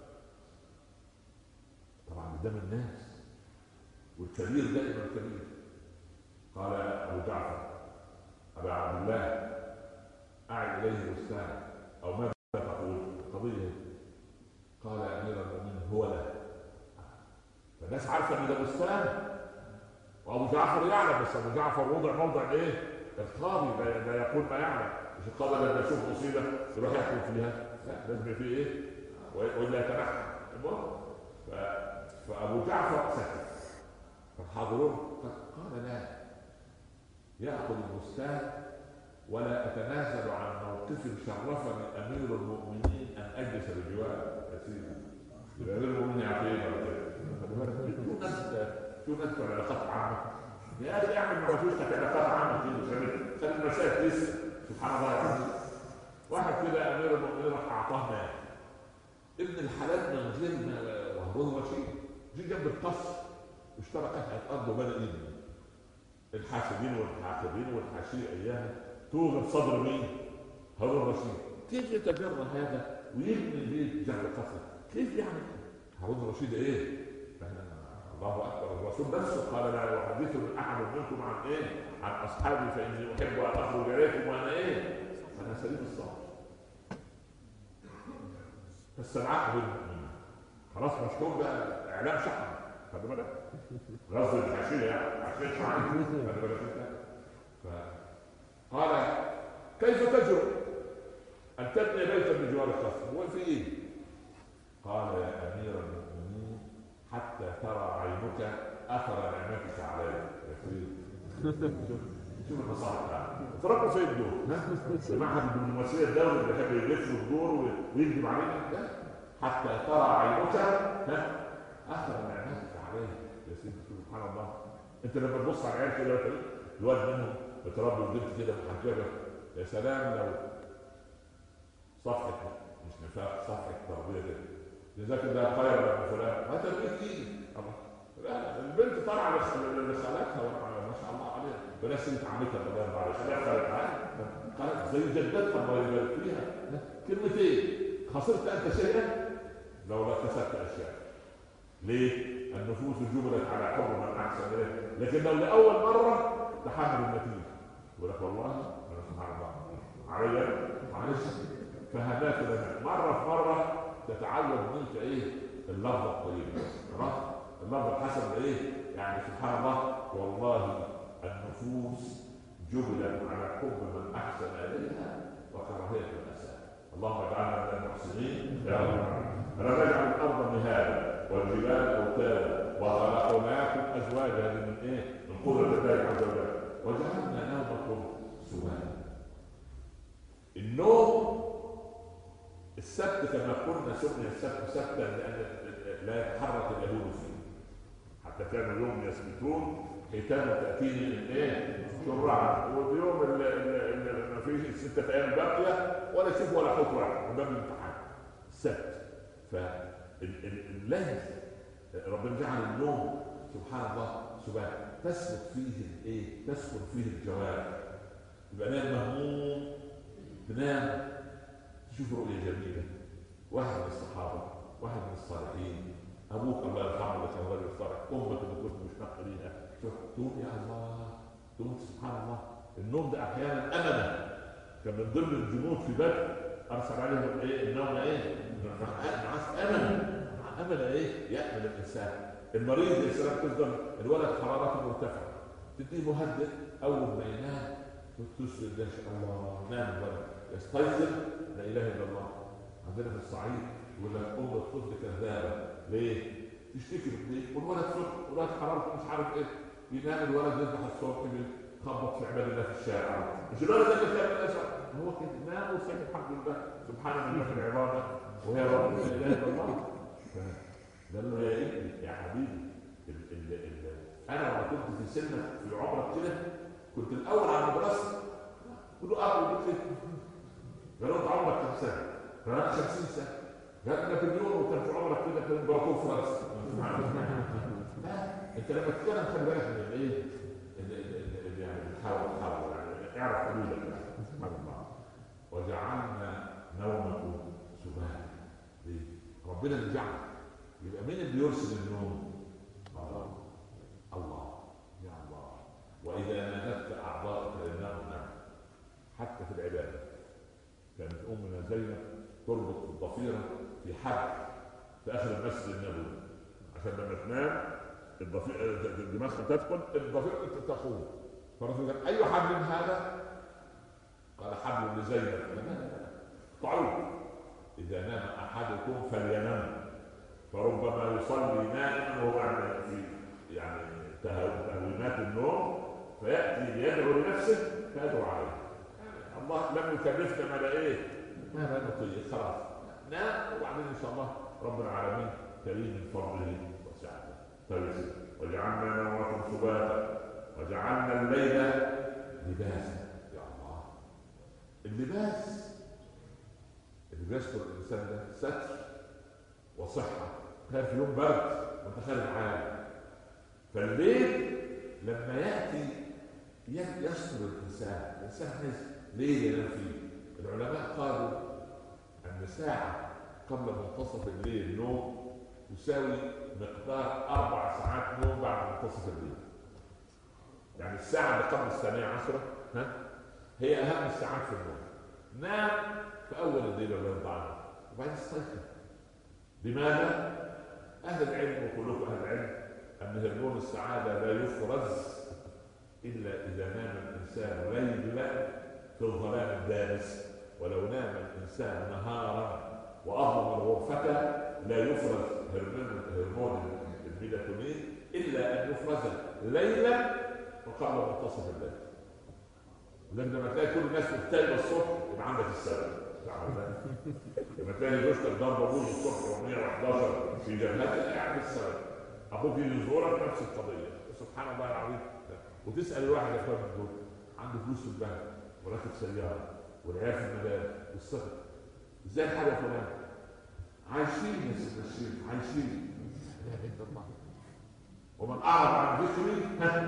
طبعا قدام الناس، والكبير دائما كبير. قال ابو جعفر ابا عبد الله اعد اليه بستانه او ماذا تقول؟ قضيه. قال يا امير المؤمنين هو له. فالناس عارفه ان ده بستان وابو جعفر يعلم، بس ابو جعفر وضع موضع ايه؟ القاضي لا يقول ما يعلم. مش القاضي لما يشوف مصيبه يروح يحكم فيها، لا لازم فيه ايه؟ والا يتنحى. المهم فابو جعفر سكت. فالحاضرون قال لا ياخذ البستان ولا اتنازل عن موقف شرفني امير المؤمنين ان اجلس بجواره. يا سيدي يبقى امير المؤمنين عقيم ولا كده؟ شو ناس شو ناس بتوع علاقات عامه؟ يا اخي اعمل مع زوجتك علاقات عامه كده، خلي المسائل تسال. سبحان الله العظيم. واحد كده امير المؤمنين راح اعطاه مال ابن الحلال من غير ما وهرون رشيد، جه جنب القصر واشترى قطعه ارض وبدا يبني. الحاسدين والحاقدين والحاشيه اياها توغر صدر مين؟ هارون الرشيد. كيف يتجرأ هذا ويبني بيت جنب قصر؟ كيف يعني؟ هارون الرشيد ايه؟ الله اكبر. الرسول نفسه قال لا يحدثني احد منكم عن ايه؟ عن اصحابي فاني احب ان اخرج اليكم وانا ايه؟ انا سليم الصدر. فاستمعته المؤمنين خلاص مشهور بقى اعلام شحن. خد بالك غزو الحاشيه يعني عشان شحن. خد بالك انت. فقال كيف تجرؤ ان تبني بيتا بجوار القصر؟ هو في ايه؟ قال يا امير المؤمنين حتى ترى عينك اثر نعمتك علي. يا سيدي شوف شوف المصالح بتاعتك. تركوا في الدور معهد الدبلوماسيه الدولي اللي كان بيلف الدور ويكذب علينا. حتى ترى عينك اثر نعمتك علي. يا سيدي سبحان الله. انت لما تبص على العيال كده الواد منهم بتربي وجبت كده محجبه، يا سلام لو صفحه مش نفاق صفحه تربيه كده جزاك الله خيرا يا ابو فلان ما تربيت ايدي. لا البنت طالعه لخالاتها ما شاء الله عليها بلاش سيره عمتها الله يرضى عليها خليها خالتها خالتها زي جدتها الله يبارك فيها. كلمتين خسرت انت شيئا لو لا كسبت اشياء. ليه؟ النفوس جبلت على حب من احسن اليه، لكن لو لاول مره تحمل النتيجه يقول لك والله انا سبحان الله عليا معلش. فهداك لنا مره في مره تتعود منك ايه؟ اللفظ الطيب خلاص اللفظ الحسن ايه؟ يعني سبحان الله والله النفوس جبلت على حب من احسن اليها وكراهيه من اساء. اللهم اجعلنا من المحسنين يا رب. ألم نجعل الأرض مهادا والجبال أوتادا وخلقناكم أزواجا من إيه؟ من قدرة الله عز وجل وجعلنا نومكم سباتا. النوم السبت كما قلنا سمي السبت سبتا لأن لا يتحرك اليهود فيه حتى كانوا يوم يسبتون ختام تأتيني من إيه؟ شرعا. واليوم اللي ما فيش ستة أيام باقية ولا شوف ولا حط واحد من باب الامتحان السبت. فالليل ربنا جعل النوم سبحان الله سبحان تسكت فيه الايه؟ تسكت فيه الجوارح. يبقى نام مهموم تنام تشوف رؤيه جميله. واحد من الصحابه واحد من الصالحين ابوك الله يرحمه اللي كان راجل صالح امك اللي كنت مشتاق ليها شوف تقوم يا الله تقوم سبحان الله. النوم ده احيانا امنا كان من ضمن الجنود في بدر ارسل عليهم ايه؟ النوم ايه؟ امل امل ايه؟ يامل الانسان. المريض الانسان تفضل الولد حرارته مرتفعه تديه مهدئ اول ما ينام تسجد ان شاء الله نام الولد يستيقظ لا اله الا الله. عندنا في الصعيد يقول لك ام الطفل كذابه ليه؟ تشتكي ليه؟ والولد صبح ولاد حرارته مش عارف ايه ينام الولد يصبح الصبح يخبط في عباد الله في الشارع. مش الولد ده اللي كان الاسد هو كده نام وصحي الحمد لله سبحان الله في العباده وهي رب لا اله الا الله. قال له يا ابني يا حبيبي ال ال ال انا لما كنت في سنك في عمرك كده كنت الاول على المدرسه قلت له اه قلت له قالوا انت عمرك كم سنه؟ قال انا خمسين سنه. قال نابليون وكان في عمرك كده كان امبراطور فرنسا. انت لما تتكلم خلي بالك من الايه؟ اللي يعني بتحاول تحاول يعني اعرف حدودك سبحان الله. وجعلنا نومكم سباتا. ليه؟ ربنا اللي جعل. يبقى مين اللي يرسل النوم؟ الله. الله يا الله. واذا نادت اعضاءك للنوم نام. حتى في العباده كانت امنا زينب تربط الضفيره في حبل في اخر المسجد النبوي عشان لما تنام الضفيره دماغها تدخل الضفيره تقوم. فالرسول قال اي حبل هذا؟ قال حبل لزينب. طعوه اذا نام احدكم فلينم فربما يصلي نائما وهو في يعني تهوينات النوم فياتي ليدعو لنفسه فيدعو عليه. الله لم يكلفنا ما لا ايه؟ ما لا نطيق. خلاص نام وبعدين ان شاء الله رب العالمين كريم من فضله وسعته. طيب وجعلنا نومكم سباتا وجعلنا الليل لباسا. يا الله اللباس اللي بيستر الانسان ده ستر وصحه. كان في يوم برد وانت خارج عالي فالليل لما ياتي يصبر الانسان. الانسان عايز ليه ينام فيه؟ العلماء قالوا ان ساعه قبل منتصف الليل نوم تساوي مقدار اربع ساعات نوم بعد منتصف الليل. يعني الساعه اللي قبل الثانيه عشره ها هي اهم الساعات في النوم. نام في اول الليل ولا ينضع وبعدين استيقظ. لماذا؟ اهل العلم وكلكم اهل العلم ان هرمون السعاده لا يفرز الا اذا نام الانسان ليلا في الظلام الدامس. ولو نام الانسان نهارا واظلم الغرفه لا يفرز هرمون هرمون الميلاتونين الا ان يفرز ليلا وقبل منتصف الليل. ولكن لما تلاقي كل الناس مكتئبه الصبح يبقى عندك السبب. لما تلاقي زوجتك ضربه بوز الصبح مية وحداشر في جبهتك قاعد السبب. ابوك يجي يزورك نفس القضيه. سبحان الله العظيم. وتسال الواحد يا اخوان دول عنده فلوس في البنك وراكب سياره والعيال في المدارس والسفر، ازاي الحال يا فلان؟ عايشين يا سيدنا الشيخ عايشين. ومن اعرض عن ذكري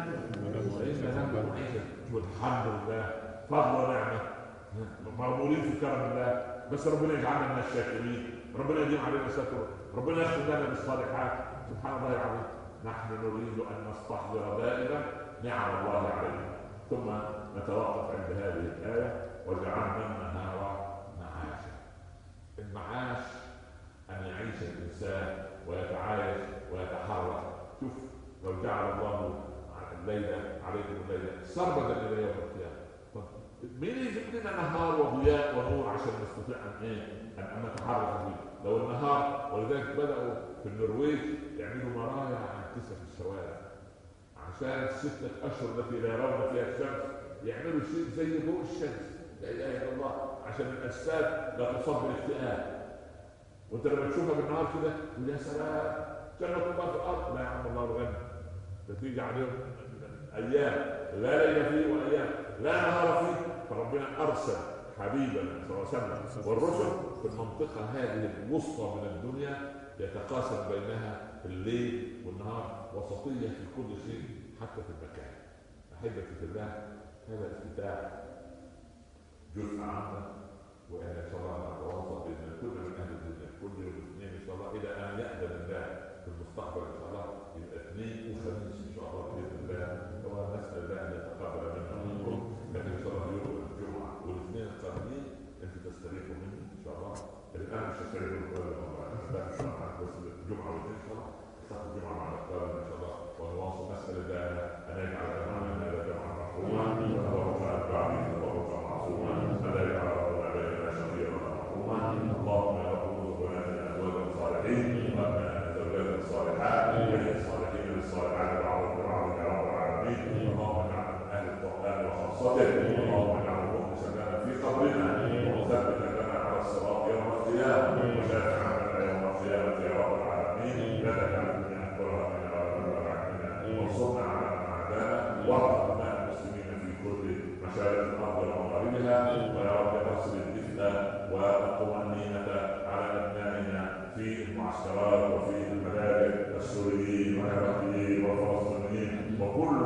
فان له معيشه. والحمد لله فضل ونعمه مغمورين في كرم الله. بس ربنا يجعلنا من الشاكرين، ربنا يديم علينا ستره، ربنا يختم لنا بالصالحات. سبحان الله العظيم. نحن نريد ان نستحضر دائما نعم الله علينا. ثم نتوقف عند هذه الايه وجعلنا النهار معاشا. المعاش ان يعيش الانسان ويتعايش ويتحرك. شوف لو جعل الله الليله عليكم الليله سرمدا الى يوم القيامه، مين يجيب لنا نهار وضياء ونور عشان نستطيع ان ايه؟ ان نتحرك فيه. لو النهار، ولذلك بداوا في النرويج يعملوا مرايا عاكسه في الشوارع عشان الستة اشهر التي لا يرون فيها الشمس يعملوا شيء زي ضوء الشمس. لا اله الا الله. عشان الاجساد لا تصاب بالاكتئاب. وانت لما تشوفها بالنهار كده تقول يا سلام جنة الله في الارض. لا يا عم الله الغني. ده تيجي عليهم ايام لا ليل فيه وايام لا نهار فيه. فربنا ارسل حبيبنا صلى الله عليه وسلم والرسل في المنطقه هذه الوسطى من الدنيا يتقاسم بينها الليل والنهار، وسطيه في كل شيء حتى في المكان. احبتي في الله، هذا افتتاح جزء عامه، وان شاء الله نتواصل بان كل من اهل الدنيا كل يوم اثنين ان شاء الله الى ان يأذن الله في المستقبل ان شاء الله يبقى اثنين وخميس ان شاء الله باذن الله. طبعا نسال الله ان يتقبل منا ومنكم. لكن ان شاء الله يوم الجمعه والاثنين القادمين انتم تستريحوا مني ان شاء الله. الان مش هستريحوا من كل مره بس الجمعه والاثنين ان شاء الله تاخذ الجمعه مع الاقوال ان شاء الله. ونواصل نسال الله ان يجعل جمعنا هذا جمعا مرحوما وتوفى البعض وتوفى معصوما الا يجعل بيننا شقيا مرحوما. اللهم يا رب ارزقنا من ازواج صالحين وابنا زوجات صالحات وبين الصالحين للصالحات بعضهم بعض يا رب العالمين. اللهم اجعلنا من اهل القران وخاصته. اللهم اجعلنا مخلصا لنا في قبرنا ومثبتا لنا على الصراط يوم القيامه وشافعا لنا يوم القيامه يا رب العالمين. لا تجعل الدنيا اكبر من ربنا وانصرنا على من عادانا وارحم ابناء المسلمين في كل مشارق الارض ومغاربها. ويا رب ارسل الدفء والطمانينه على ابنائنا في المعسكرات وفي المدارس السوريين والعراقيين والفلسطينيين وكل